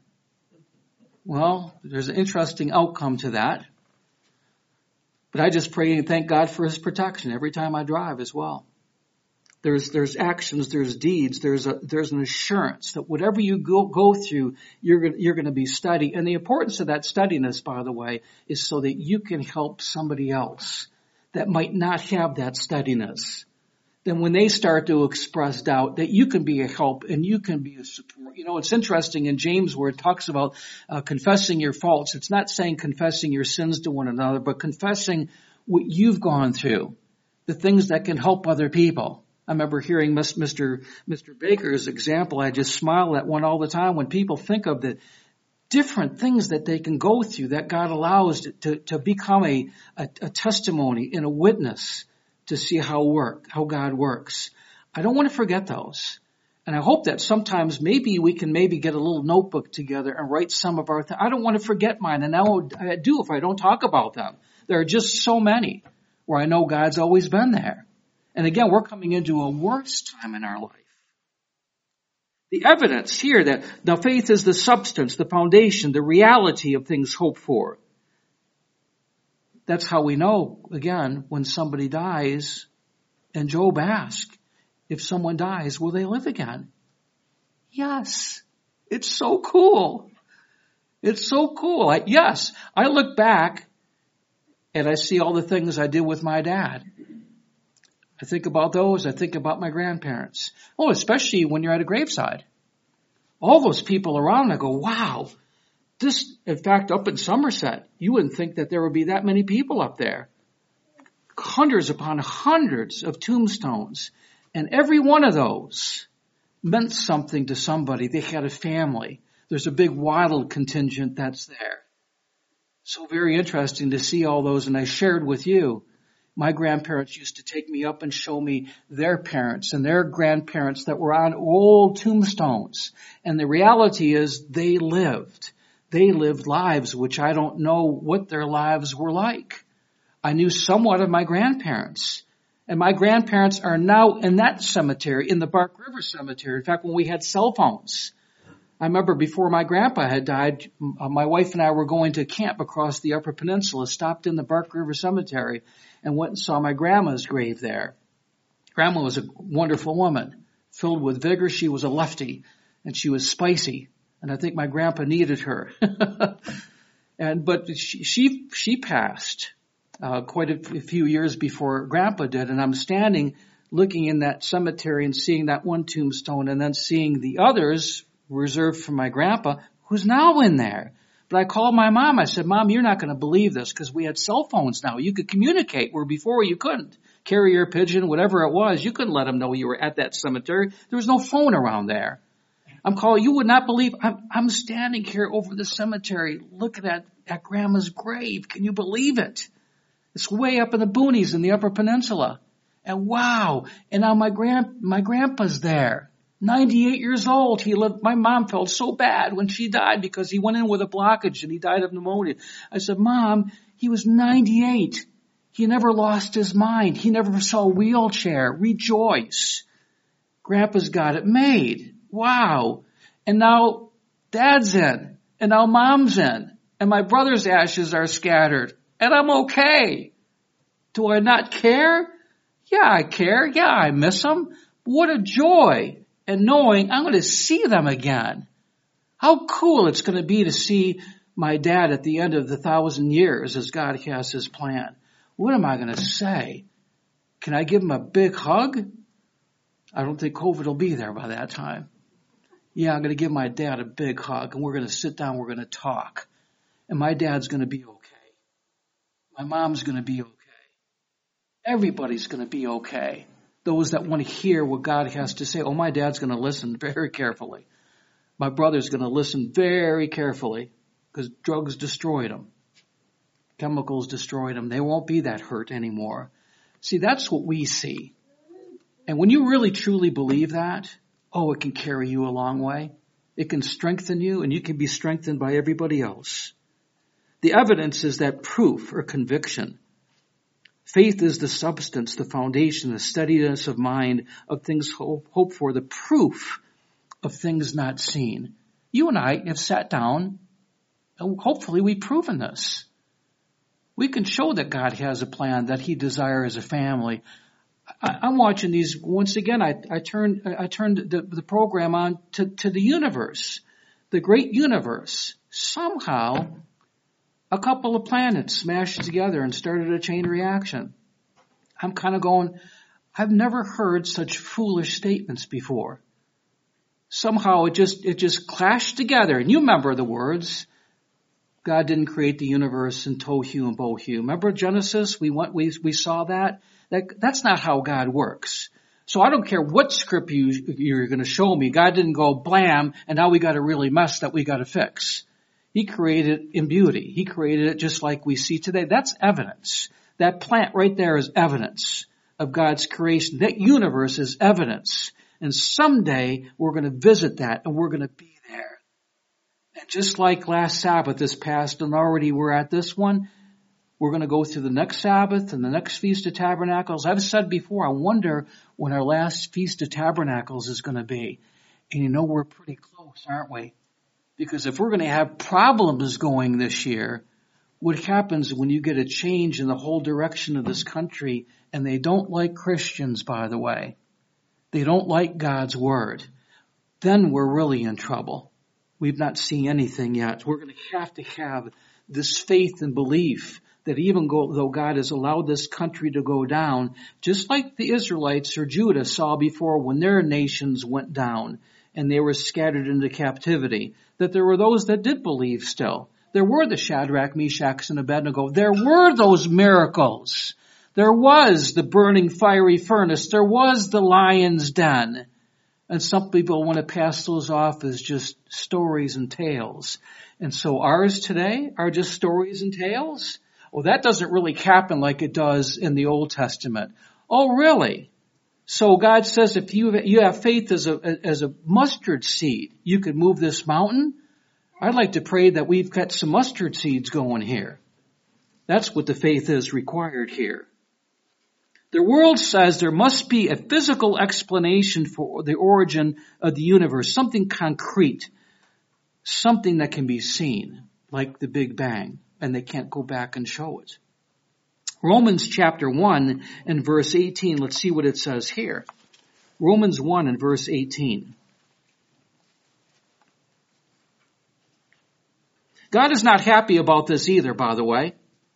Well, there's an interesting outcome to that. But I just pray and thank God for his protection every time I drive as well. There's actions, there's deeds, there's an assurance that whatever you go through, you're going to be steady. And the importance of that steadiness, by the way, is so that you can help somebody else that might not have that steadiness. Then when they start to express doubt, that you can be a help and you can be a support. You know, it's interesting in James where it talks about confessing your faults. It's not saying confessing your sins to one another, but confessing what you've gone through, the things that can help other people. I remember hearing Mr. Baker's example. I just smile at one all the time when people think of the different things that they can go through that God allows to become a testimony and a witness to see how God works. I don't want to forget those. And I hope that sometimes we can get a little notebook together and write some of our things. I don't want to forget mine. And now I do if I don't talk about them. There are just so many where I know God's always been there. And again, we're coming into a worse time in our life. The evidence here that now faith is the substance, the foundation, the reality of things hoped for. That's how we know, again, when somebody dies, and Job asked, if someone dies, will they live again? Yes. It's so cool. It's so cool. I look back and I see all the things I did with my dad. I think about those. I think about my grandparents. Oh, especially when you're at a graveside. All those people around, I go, wow. In fact, up in Somerset, you wouldn't think that there would be that many people up there. Hundreds upon hundreds of tombstones. And every one of those meant something to somebody. They had a family. There's a big Wattle contingent that's there. So very interesting to see all those. And I shared with you, my grandparents used to take me up and show me their parents and their grandparents that were on old tombstones. And the reality is they lived lives which I don't know what their lives were like. I knew somewhat of my grandparents. And my grandparents are now in that cemetery, in the Bark River Cemetery. In fact, when we had cell phones, I remember before my grandpa had died, my wife and I were going to camp across the Upper Peninsula, stopped in the Bark River Cemetery, and went and saw my grandma's grave there. Grandma was a wonderful woman, filled with vigor. She was a lefty, and she was spicy. And I think my grandpa needed her. But she passed quite a few years before grandpa did. And I'm standing looking in that cemetery and seeing that one tombstone and then seeing the others reserved for my grandpa, who's now in there. But I called my mom. I said, Mom, you're not going to believe this because we had cell phones now. You could communicate where before you couldn't. Carrier pigeon, whatever it was, you couldn't let them know you were at that cemetery. There was no phone around there. I'm calling. You would not believe. I'm standing here over the cemetery looking at Grandma's grave. Can you believe it? It's way up in the boonies in the Upper Peninsula. And wow. And now my grandpa's there. 98 years old. He lived. My mom felt so bad when she died because he went in with a blockage and he died of pneumonia. I said, Mom, he was 98. He never lost his mind. He never saw a wheelchair. Rejoice. Grandpa's got it made. Wow. And now Dad's in. And now mom's in. And my brother's ashes are scattered. And I'm okay. Do I not care? Yeah, I care. Yeah, I miss them. What a joy. And knowing I'm going to see them again. How cool it's going to be to see my dad at the end of the 1,000 years as God has his plan. What am I going to say? Can I give him a big hug? I don't think COVID will be there by that time. Yeah, I'm going to give my dad a big hug, and we're going to sit down, we're going to talk. And my dad's going to be okay. My mom's going to be okay. Everybody's going to be okay. Those that want to hear what God has to say. Oh, my dad's going to listen very carefully. My brother's going to listen very carefully because drugs destroyed him. Chemicals destroyed him. They won't be that hurt anymore. See, that's what we see. And when you really truly believe that, oh, it can carry you a long way. It can strengthen you, and you can be strengthened by everybody else. The evidence is that proof or conviction. Faith is the substance, the foundation, the steadiness of mind of things hoped for, the proof of things not seen. You and I have sat down, and hopefully we've proven this. We can show that God has a plan, that he desires a family. I'm watching these, once again, I turned the program on to the universe, the great universe. Somehow, a couple of planets smashed together and started a chain reaction. I'm kind of going, I've never heard such foolish statements before. Somehow it just clashed together. And you remember the words. God didn't create the universe in tohu and bohu. Remember Genesis? We saw that. That's not how God works. So I don't care what script you're going to show me. God didn't go blam, and now we got a really mess that we got to fix. He created it in beauty. He created it just like we see today. That's evidence. That plant right there is evidence of God's creation. That universe is evidence. And someday we're going to visit that, and we're going to be there. And just like last Sabbath is past, and already we're at this one, we're going to go through the next Sabbath and the next Feast of Tabernacles. I've said before, I wonder when our last Feast of Tabernacles is going to be. And you know, we're pretty close, aren't we? Because if we're going to have problems going this year, what happens when you get a change in the whole direction of this country, and they don't like Christians, by the way. They don't like God's word. Then we're really in trouble. We've not seen anything yet. We're going to have this faith and belief that even though God has allowed this country to go down, just like the Israelites or Judah saw before when their nations went down and they were scattered into captivity, that there were those that did believe still. There were the Shadrach, Meshach, and Abednego. There were those miracles. There was the burning fiery furnace. There was the lion's den. And some people want to pass those off as just stories and tales. And so ours today are just stories and tales? Well, that doesn't really happen like it does in the Old Testament. Oh, really? So God says if you have faith as a mustard seed, you could move this mountain? I'd like to pray that we've got some mustard seeds going here. That's what the faith is required here. The world says there must be a physical explanation for the origin of the universe, something concrete, something that can be seen, like the Big Bang, and they can't go back and show it. Romans chapter 1 and verse 18, let's see what it says here. Romans 1 and verse 18. God is not happy about this either, by the way.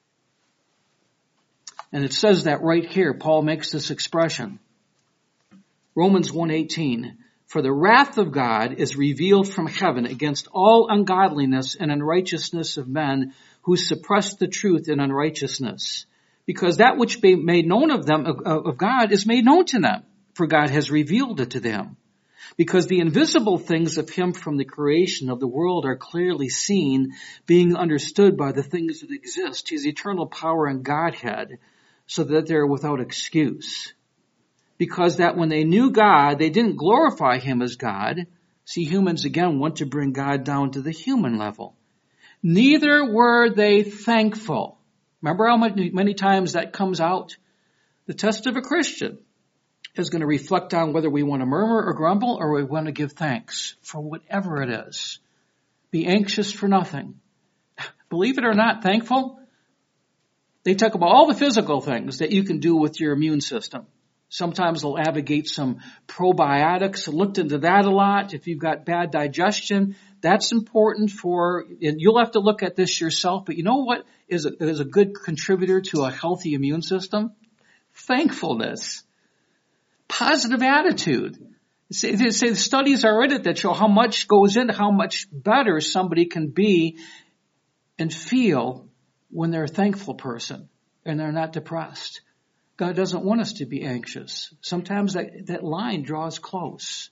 And it says that right here. Paul makes this expression. Romans 1:18. For the wrath of God is revealed from heaven against all ungodliness and unrighteousness of men who suppress the truth in unrighteousness. Because that which be made known of them, of God, is made known to them. For God has revealed it to them. Because the invisible things of him from the creation of the world are clearly seen, being understood by the things that exist, his eternal power and Godhead, so that they're without excuse. Because that when they knew God, they didn't glorify him as God. See, humans again want to bring God down to the human level. Neither were they thankful. Remember how many times that comes out? The test of a Christian is going to reflect on whether we want to murmur or grumble or we want to give thanks for whatever it is. Be anxious for nothing. Believe it or not, thankful. They talk about all the physical things that you can do with your immune system. Sometimes they'll advocate some probiotics. I looked into that a lot. If you've got bad digestion, that's important and you'll have to look at this yourself, but you know what is a good contributor to a healthy immune system? Thankfulness. Positive attitude. They say the studies are in it that show how much goes into how much better somebody can be and feel when they're a thankful person and they're not depressed. God doesn't want us to be anxious. Sometimes that line draws close.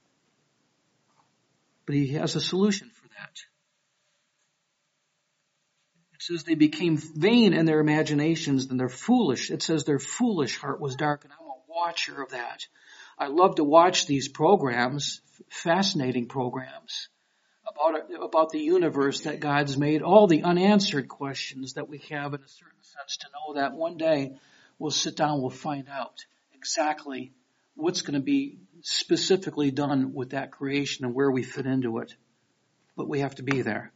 But he has a solution for that. It says they became vain in their imaginations and they're foolish. It says their foolish heart was dark, and I'm a watcher of that. I love to watch these programs, fascinating programs, about the universe that God's made, all the unanswered questions that we have in a certain sense, to know that one day we'll sit down, we'll find out exactly what's going to be specifically done with that creation and where we fit into it. But we have to be there.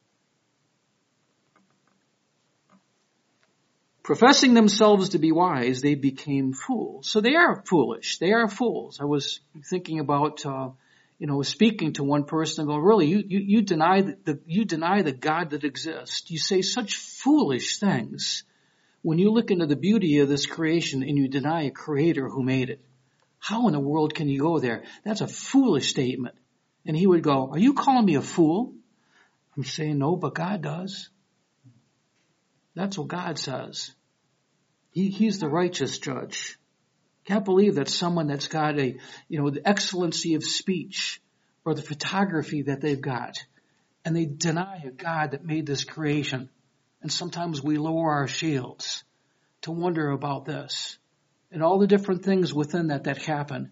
Professing themselves to be wise, they became fools. So they are foolish. They are fools. I was thinking about, speaking to one person and go, really, you deny the God that exists. You say such foolish things when you look into the beauty of this creation and you deny a creator who made it. How in the world can you go there? That's a foolish statement. And he would go, are you calling me a fool? I'm saying no, but God does. That's what God says. He's the righteous judge. Can't believe that someone that's got the excellency of speech or the photography that they've got, and they deny a God that made this creation. And sometimes we lower our shields to wonder about this and all the different things within that happen.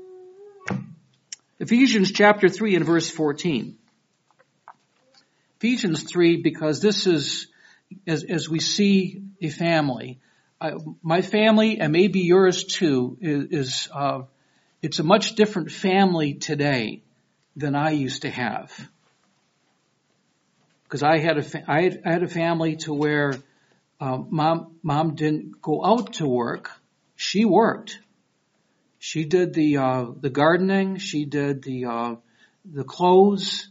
Ephesians chapter 3 and verse 14. Ephesians 3, because this is, as we see a family, my family and maybe yours too it's a much different family today than I used to have. Because I had a family to where mom didn't go out to work. She worked. She did the gardening. She did the clothes.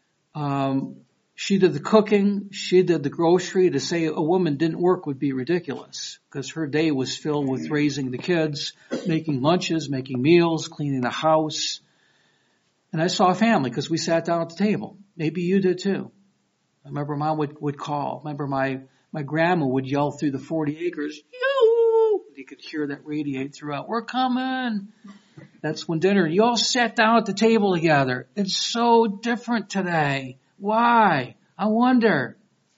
She did the cooking. She did the grocery. To say a woman didn't work would be ridiculous, because her day was filled with raising the kids, making lunches, making meals, cleaning the house. And I saw a family because we sat down at the table. Maybe you did too. I remember Mom would call. I remember my grandma would yell through the 40 acres, "Yoo!" You could hear that radiate throughout. We're coming. That's when dinner. You all sat down at the table together. It's so different today. Why? I wonder.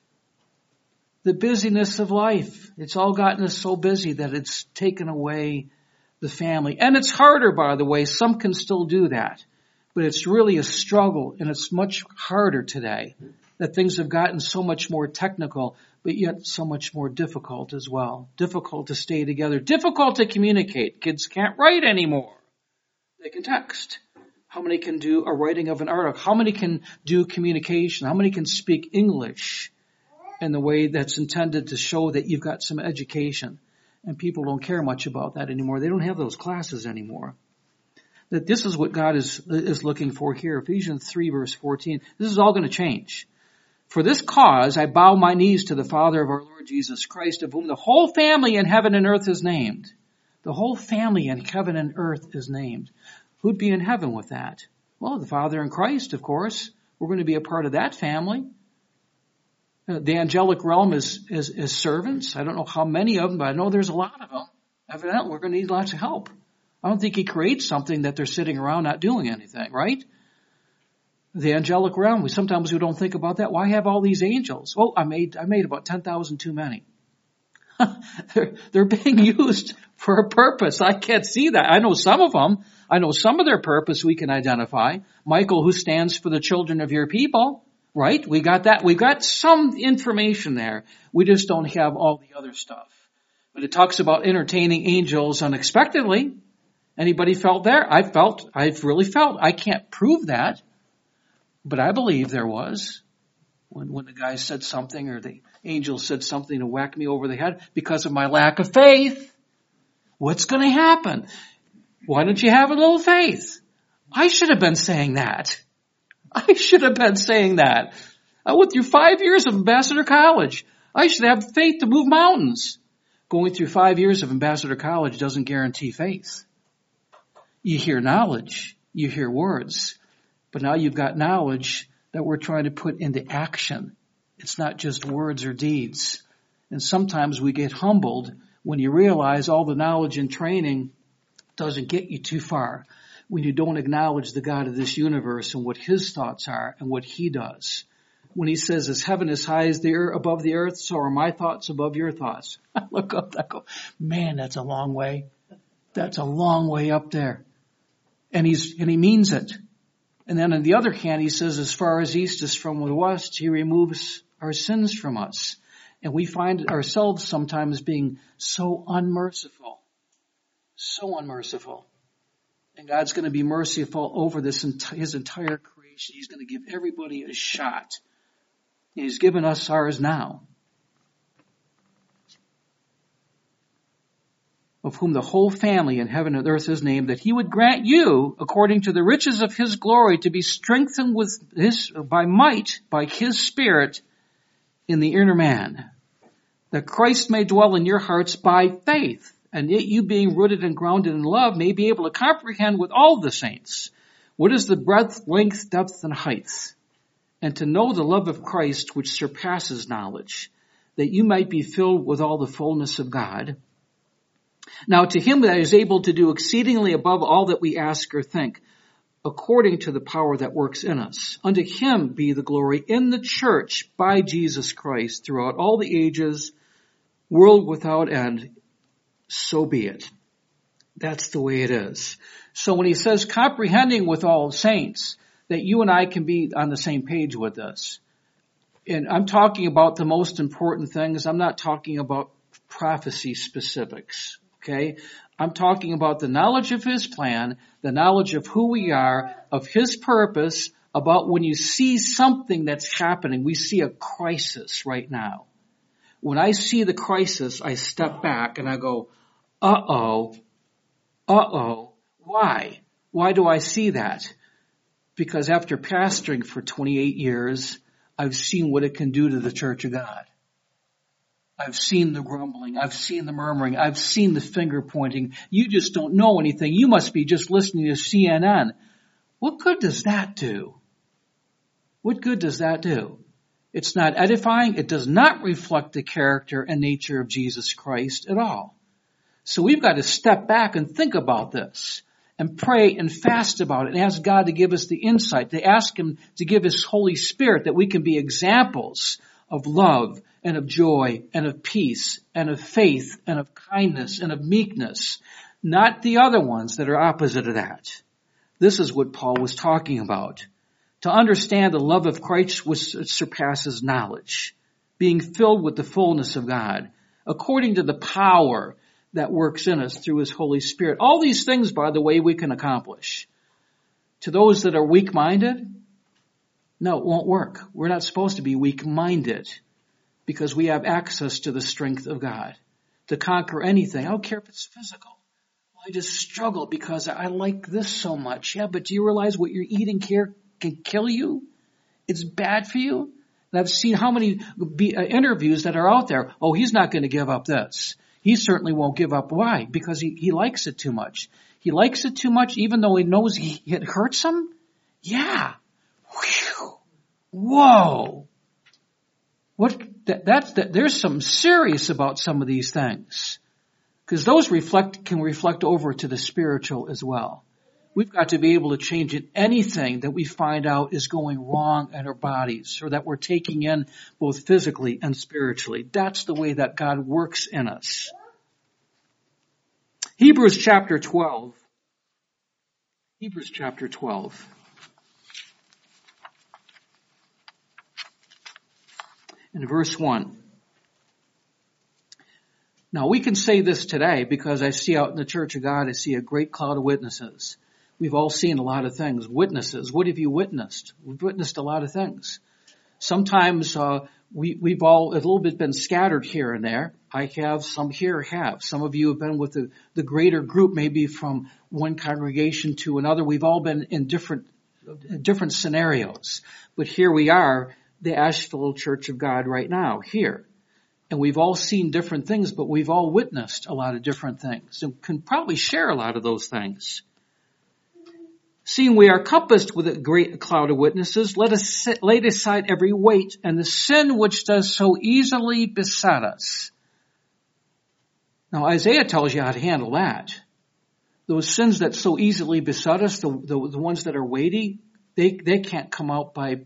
The busyness of life. It's all gotten us so busy that it's taken away the family. And it's harder, by the way. Some can still do that. But it's really a struggle, and it's much harder today. That things have gotten so much more technical, but yet so much more difficult as well. Difficult to stay together. Difficult to communicate. Kids can't write anymore. They can text. How many can do a writing of an article? How many can do communication? How many can speak English in the way that's intended to show that you've got some education? And people don't care much about that anymore. They don't have those classes anymore. That this is what God is looking for here. Ephesians 3 verse 14. This is all going to change. For this cause I bow my knees to the Father of our Lord Jesus Christ, of whom the whole family in heaven and earth is named. The whole family in heaven and earth is named. Who'd be in heaven with that? Well, the Father in Christ, of course. We're going to be a part of that family. The angelic realm is servants. I don't know how many of them, but I know there's a lot of them. Evidently, we're going to need lots of help. I don't think he creates something that they're sitting around not doing anything, right? The angelic realm, sometimes we don't think about that. Why have all these angels? Oh, I made about 10,000 too many. They're being used for a purpose. I can't see that. I know some of them. I know some of their purpose we can identify. Michael, who stands for the children of your people, right? We got that. We got some information there. We just don't have all the other stuff. But it talks about entertaining angels unexpectedly. Anybody felt there? I've really felt. I can't prove that. But I believe there was. When the guy said something or the angel said something to whack me over the head because of my lack of faith. What's going to happen? Why don't you have a little faith? I should have been saying that. I should have been saying that. I went through 5 years of Ambassador College. I should have faith to move mountains. Going through 5 years of Ambassador College doesn't guarantee faith. You hear knowledge. You hear words. But now you've got knowledge that we're trying to put into action. It's not just words or deeds. And sometimes we get humbled when you realize all the knowledge and training doesn't get you too far. When you don't acknowledge the God of this universe and what his thoughts are and what he does. When he says, as heaven is high as the earth, above the earth, so are my thoughts above your thoughts. I look up, I go, man, that's a long way. That's a long way up there. And he means it. And then on the other hand, he says, as far as east is from the west, he removes our sins from us. And we find ourselves sometimes being so unmerciful. So unmerciful. And God's going to be merciful over his entire creation. He's going to give everybody a shot. And he's given us ours now. Of whom the whole family in heaven and earth is named, that he would grant you, according to the riches of his glory, to be strengthened with by might, by his Spirit, in the inner man, that Christ may dwell in your hearts by faith, and it, you being rooted and grounded in love, may be able to comprehend with all the saints what is the breadth, length, depth, and height, and to know the love of Christ which surpasses knowledge, that you might be filled with all the fullness of God. Now to him that is able to do exceedingly above all that we ask or think, according to the power that works in us, unto him be the glory in the church by Jesus Christ throughout all the ages, world without end. So be it. That's the way it is. So when he says comprehending with all saints, that you and I can be on the same page with this. And I'm talking about the most important things. I'm not talking about prophecy specifics. Okay? I'm talking about the knowledge of his plan, the knowledge of who we are, of his purpose, about when you see something that's happening. We see a crisis right now. When I see the crisis, I step back and I go, uh-oh. Why? Why do I see that? Because after pastoring for 28 years, I've seen what it can do to the Church of God. I've seen the grumbling. I've seen the murmuring. I've seen the finger pointing. You just don't know anything. You must be just listening to CNN. What good does that do? What good does that do? It's not edifying. It does not reflect the character and nature of Jesus Christ at all. So we've got to step back and think about this and pray and fast about it and ask God to give us the insight, to ask him to give his Holy Spirit that we can be examples of love and of joy and of peace and of faith and of kindness and of meekness, not the other ones that are opposite of that. This is what Paul was talking about. To understand the love of Christ which surpasses knowledge, being filled with the fullness of God, according to the power that works in us through his Holy Spirit. All these things, by the way, we can accomplish. To those that are weak-minded, no, it won't work. We're not supposed to be weak-minded because we have access to the strength of God to conquer anything. I don't care if it's physical. Well, I just struggle because I like this so much. Yeah, but do you realize what you're eating here can kill you? It's bad for you. And I've seen how many interviews that are out there. Oh, he's not going to give up this. He certainly won't give up. Why? Because he likes it too much. He likes it too much even though he knows it hurts him? Yeah. Whew. Whoa. There's something serious about some of these things. Because those can reflect over to the spiritual as well. We've got to be able to change anything that we find out is going wrong in our bodies or that we're taking in both physically and spiritually. That's the way that God works in us. Hebrews chapter 12. Hebrews chapter 12. In verse 1. Now we can say this today because I see out in the Church of God, I see a great cloud of witnesses. We've all seen a lot of things. Witnesses. What have you witnessed? We've witnessed a lot of things. Sometimes we've all a little bit been scattered here and there. I have, some here have. Some of you have been with the greater group, maybe from one congregation to another. We've all been in different scenarios. But here we are, the Asheville Church of God right now, here. And we've all seen different things, but we've all witnessed a lot of different things and can probably share a lot of those things. Seeing we are compassed with a great cloud of witnesses, let us lay aside every weight and the sin which does so easily beset us. Now Isaiah tells you how to handle that. Those sins that so easily beset us, the ones that are weighty, they can't come out by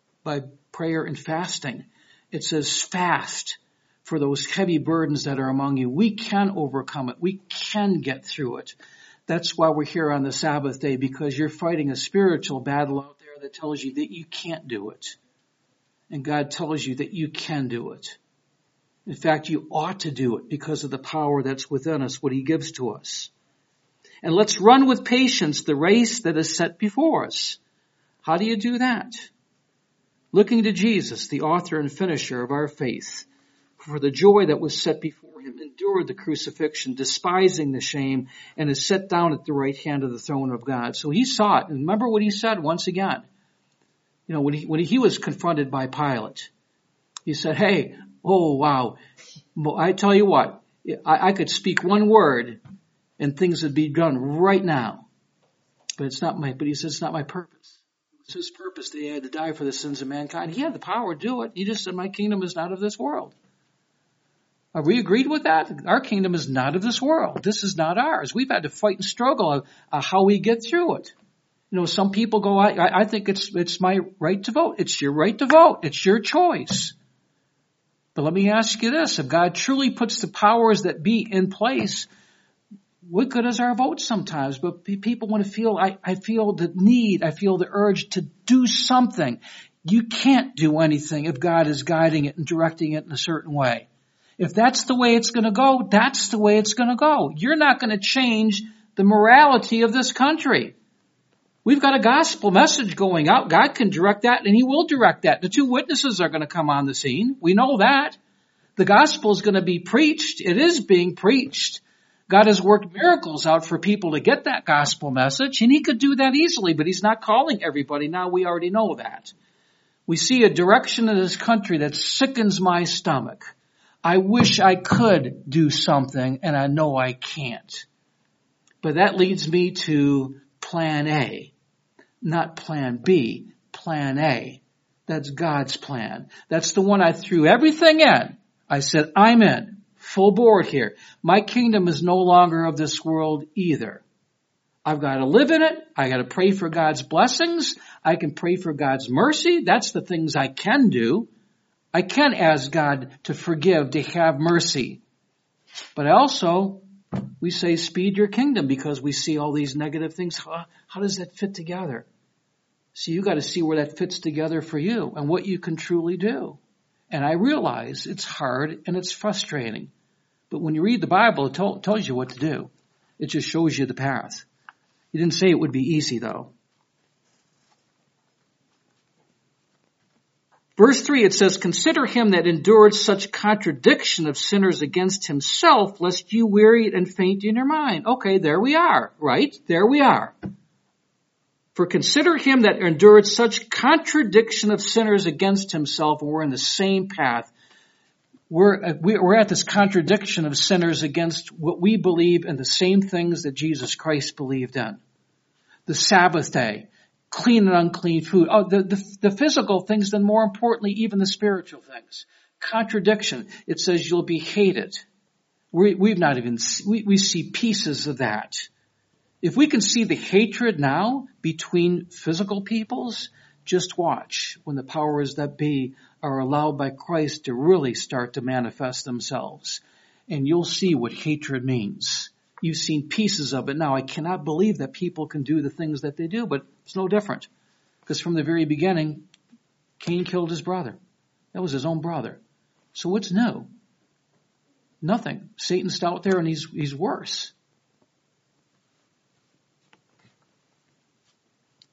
prayer and fasting. It says fast for those heavy burdens that are among you. We can overcome it. We can get through it. That's why we're here on the Sabbath day, because you're fighting a spiritual battle out there that tells you that you can't do it. And God tells you that you can do it. In fact, you ought to do it because of the power that's within us, what He gives to us. And let's run with patience the race that is set before us. How do you do that? Looking to Jesus, the author and finisher of our faith, for the joy that was set before Him, endured the crucifixion, despising the shame, and is set down at the right hand of the throne of God. So He saw it. And remember what He said once again. You know, when he was confronted by Pilate, He said, hey, oh wow, I tell you what, I could speak one word and things would be done right now. But He said, it's not my purpose. It's His purpose that He had to die for the sins of mankind. He had the power to do it. He just said, my kingdom is not of this world. Are we agreed with that? Our kingdom is not of this world. This is not ours. We've had to fight and struggle how we get through it. You know, some people go, I think it's my right to vote. It's your right to vote. It's your choice. But let me ask you this. If God truly puts the powers that be in place, what good is our vote sometimes? But people want to feel, I feel the need, I feel the urge to do something. You can't do anything if God is guiding it and directing it in a certain way. If that's the way it's going to go, that's the way it's going to go. You're not going to change the morality of this country. We've got a gospel message going out. God can direct that, and He will direct that. The two witnesses are going to come on the scene. We know that. The gospel is going to be preached. It is being preached. God has worked miracles out for people to get that gospel message, and He could do that easily, but He's not calling everybody. Now we already know that. We see a direction in this country that sickens my stomach. I wish I could do something, and I know I can't. But that leads me to plan A, not plan B, plan A. That's God's plan. That's the one I threw everything in. I said, I'm in, full board here. My kingdom is no longer of this world either. I've got to live in it. I got to pray for God's blessings. I can pray for God's mercy. That's the things I can do. I can ask God to forgive, to have mercy. But also, we say, speed your kingdom, because we see all these negative things. How does that fit together? So you got to see where that fits together for you and what you can truly do. And I realize it's hard and it's frustrating. But when you read the Bible, it tells you what to do. It just shows you the path. He didn't say it would be easy, though. Verse 3, it says, consider him that endured such contradiction of sinners against himself, lest you weary and faint in your mind. Okay, there we are, right? There we are. For consider him that endured such contradiction of sinners against himself, and we're in the same path. We're at this contradiction of sinners against what we believe and the same things that Jesus Christ believed in. The Sabbath day. Clean and unclean food. Oh, the physical things, then more importantly, even the spiritual things. Contradiction. It says you'll be hated. We see pieces of that. If we can see the hatred now between physical peoples, just watch when the powers that be are allowed by Christ to really start to manifest themselves. And you'll see what hatred means. You've seen pieces of it. Now, I cannot believe that people can do the things that they do, but it's no different. Because from the very beginning, Cain killed his brother. That was his own brother. So what's new? Nothing. Satan's out there and he's worse.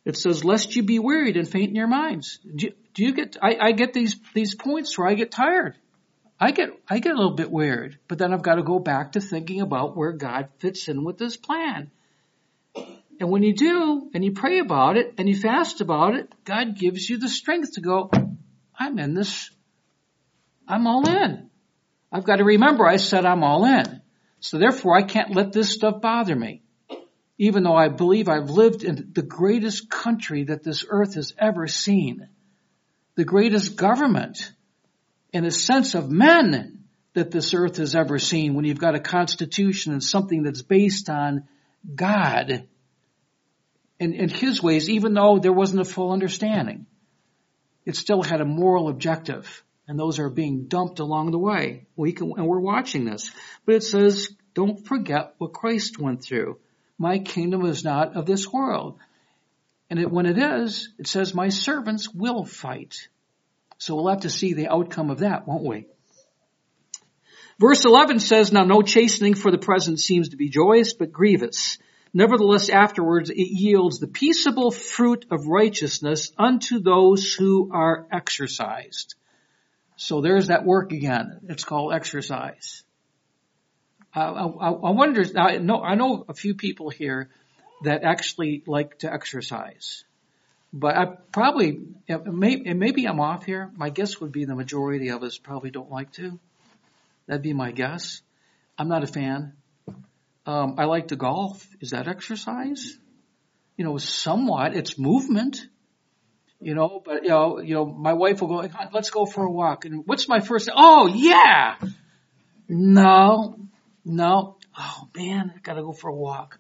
It says, lest you be wearied and faint in your minds. Do you get, I get these points where I get tired. I get a little bit weird, but then I've got to go back to thinking about where God fits in with this plan. And when you do, and you pray about it, and you fast about it, God gives you the strength to go, I'm in this. I'm all in. I've got to remember I said I'm all in. So therefore I can't let this stuff bother me. Even though I believe I've lived in the greatest country that this earth has ever seen. The greatest government in a sense of men that this earth has ever seen, when you've got a constitution and something that's based on God and His ways, even though there wasn't a full understanding. It still had a moral objective, and those are being dumped along the way. And we're watching this. But it says, don't forget what Christ went through. My kingdom is not of this world. And when it is, it says, my servants will fight. So we'll have to see the outcome of that, won't we? Verse 11 says, now no chastening for the present seems to be joyous, but grievous. Nevertheless, afterwards it yields the peaceable fruit of righteousness unto those who are exercised. So there's that work again. It's called exercise. I wonder, I know a few people here that actually like to exercise. But I probably, maybe I'm off here. My guess would be the majority of us probably don't like to. That'd be my guess. I'm not a fan. I like to golf. Is that exercise? Somewhat. It's movement. But my wife will go, let's go for a walk. And what's my first? Oh, yeah. No. Oh man, I gotta go for a walk.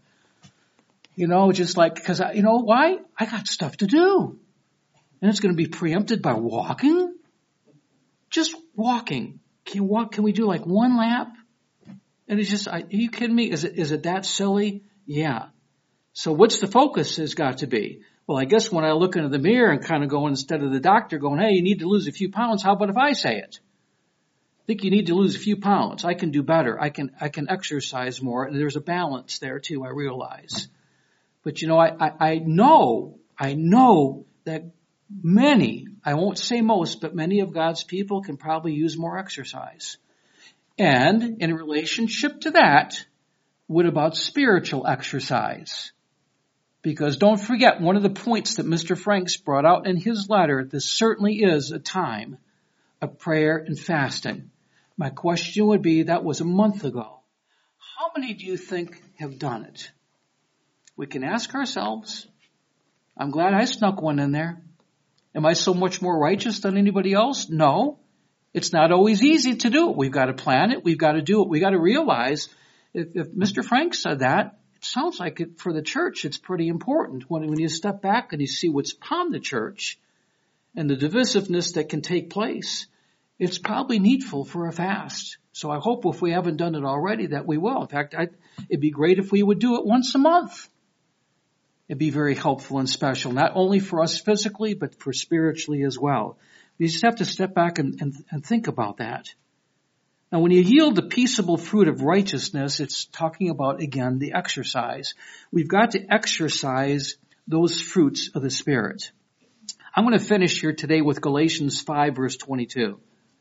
Just like, cause why? I got stuff to do. And it's going to be preempted by walking? Just walking. Can we do like one lap? And it's just, are you kidding me? Is it that silly? Yeah. So what's the focus has got to be? Well, I guess when I look into the mirror and kind of go instead of the doctor going, hey, you need to lose a few pounds. How about if I say it? I think you need to lose a few pounds. I can do better. I can exercise more. And there's a balance there too, I realize. But I know that many, I won't say most, but many of God's people can probably use more exercise. And in relationship to that, what about spiritual exercise? Because don't forget, one of the points that Mr. Franks brought out in his letter, this certainly is a time of prayer and fasting. My question would be, that was a month ago. How many do you think have done it? We can ask ourselves. I'm glad I snuck one in there. Am I so much more righteous than anybody else? No. It's not always easy to do it. We've got to plan it. We've got to do it. We've got to realize if Mr. Frank said that, it sounds like it for the church, it's pretty important. When you step back and you see what's upon the church and the divisiveness that can take place, it's probably needful for a fast. So I hope if we haven't done it already that we will. In fact, it'd be great if we would do it once a month. It'd be very helpful and special, not only for us physically, but for spiritually as well. We just have to step back and think about that. Now, when you yield the peaceable fruit of righteousness, it's talking about, again, the exercise. We've got to exercise those fruits of the Spirit. I'm going to finish here today with Galatians 5, verse 22.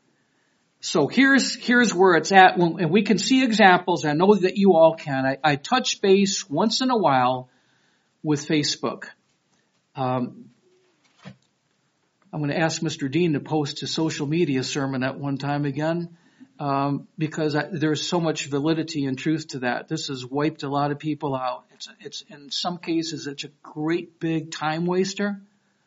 So here's where it's at, and we can see examples. I know that you all can. I touch base once in a while with Facebook. I'm going to ask Mr. Dean to post a social media sermon at one time again, because there's so much validity and truth to that. This has wiped a lot of people out. It's in some cases, it's a great big time waster.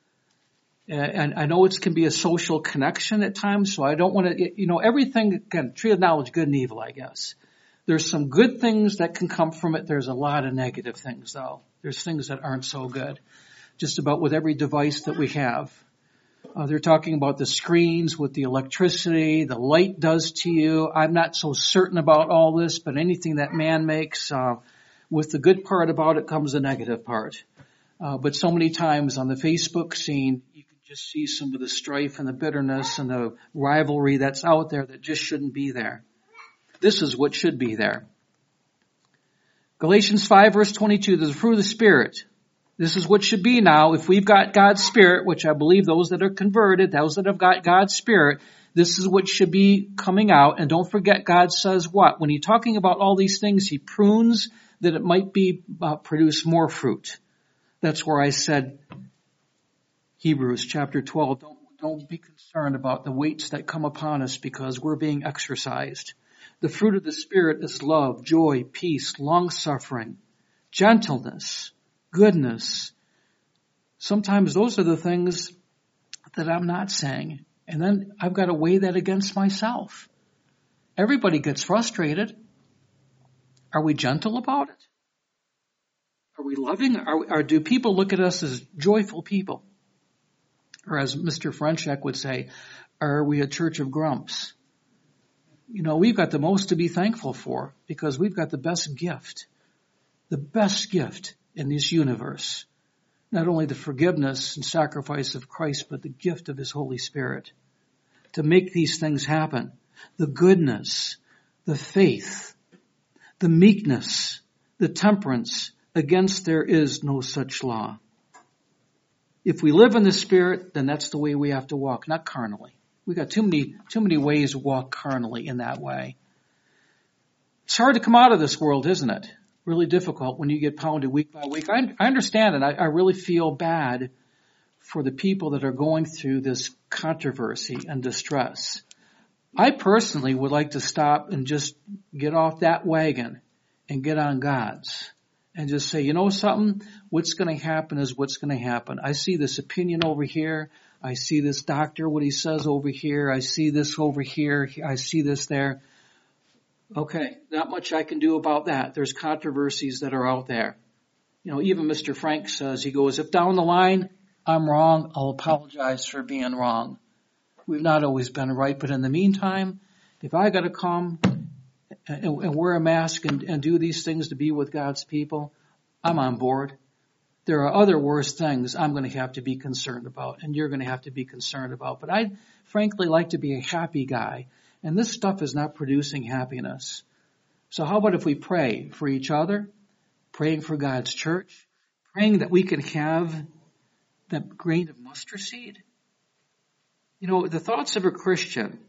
And I know it can be a social connection at times, so I don't want to, everything, again, tree of knowledge, good and evil, I guess. There's some good things that can come from it. There's a lot of negative things, though. There's things that aren't so good. Just about with every device that we have. They're talking about the screens with the electricity, the light does to you. I'm not so certain about all this, but anything that man makes, with the good part about it comes the negative part. But so many times on the Facebook scene, you can just see some of the strife and the bitterness and the rivalry that's out there that just shouldn't be there. This is what should be there. Galatians 5 verse 22, the fruit of the Spirit. This is what should be now. If we've got God's Spirit, which I believe those that are converted, those that have got God's Spirit, this is what should be coming out. And don't forget, God says what? When he's talking about all these things, he prunes that it might be produce more fruit. That's where I said, Hebrews chapter 12, don't be concerned about the weights that come upon us because we're being exercised. The fruit of the Spirit is love, joy, peace, long-suffering, gentleness, goodness. Sometimes those are the things that I'm not saying. And then I've got to weigh that against myself. Everybody gets frustrated. Are we gentle about it? Are we loving? Or do people look at us as joyful people? Or as Mr. Frenchek would say, are we a church of grumps? You know, we've got the most to be thankful for because we've got the best gift in this universe. Not only the forgiveness and sacrifice of Christ, but the gift of his Holy Spirit to make these things happen. The goodness, the faith, the meekness, the temperance. Against there is no such law. If we live in the Spirit, then that's the way we have to walk, not carnally. We got too many ways to walk carnally in that way. It's hard to come out of this world, isn't it? Really difficult when you get pounded week by week. I understand it. I really feel bad for the people that are going through this controversy and distress. I personally would like to stop and just get off that wagon and get on God's and just say, you know something? What's going to happen is what's going to happen. I see this opinion over here. I see this doctor, what he says over here. I see this over here. I see this there. Okay, not much I can do about that. There's controversies that are out there. You know, even Mr. Frank says, he goes, if down the line I'm wrong, I'll apologize for being wrong. We've not always been right, but in the meantime, if I got to come and wear a mask and do these things to be with God's people, I'm on board. There are other worse things I'm going to have to be concerned about, and you're going to have to be concerned about. But I'd frankly like to be a happy guy, and this stuff is not producing happiness. So how about if we pray for each other, praying for God's church, praying that we can have that grain of mustard seed? You know, the thoughts of a Christian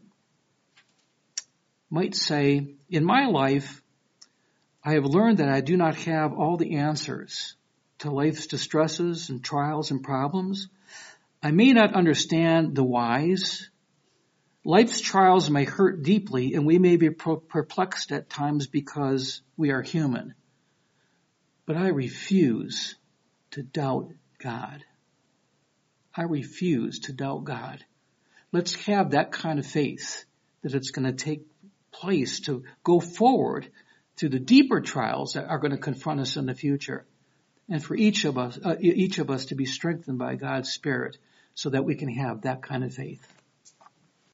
might say, in my life, I have learned that I do not have all the answers to life's distresses and trials and problems. I may not understand the whys. Life's trials may hurt deeply, and we may be perplexed at times because we are human. But I refuse to doubt God. I refuse to doubt God. Let's have that kind of faith that it's going to take place to go forward through the deeper trials that are going to confront us in the future. And for each of us to be strengthened by God's Spirit so that we can have that kind of faith.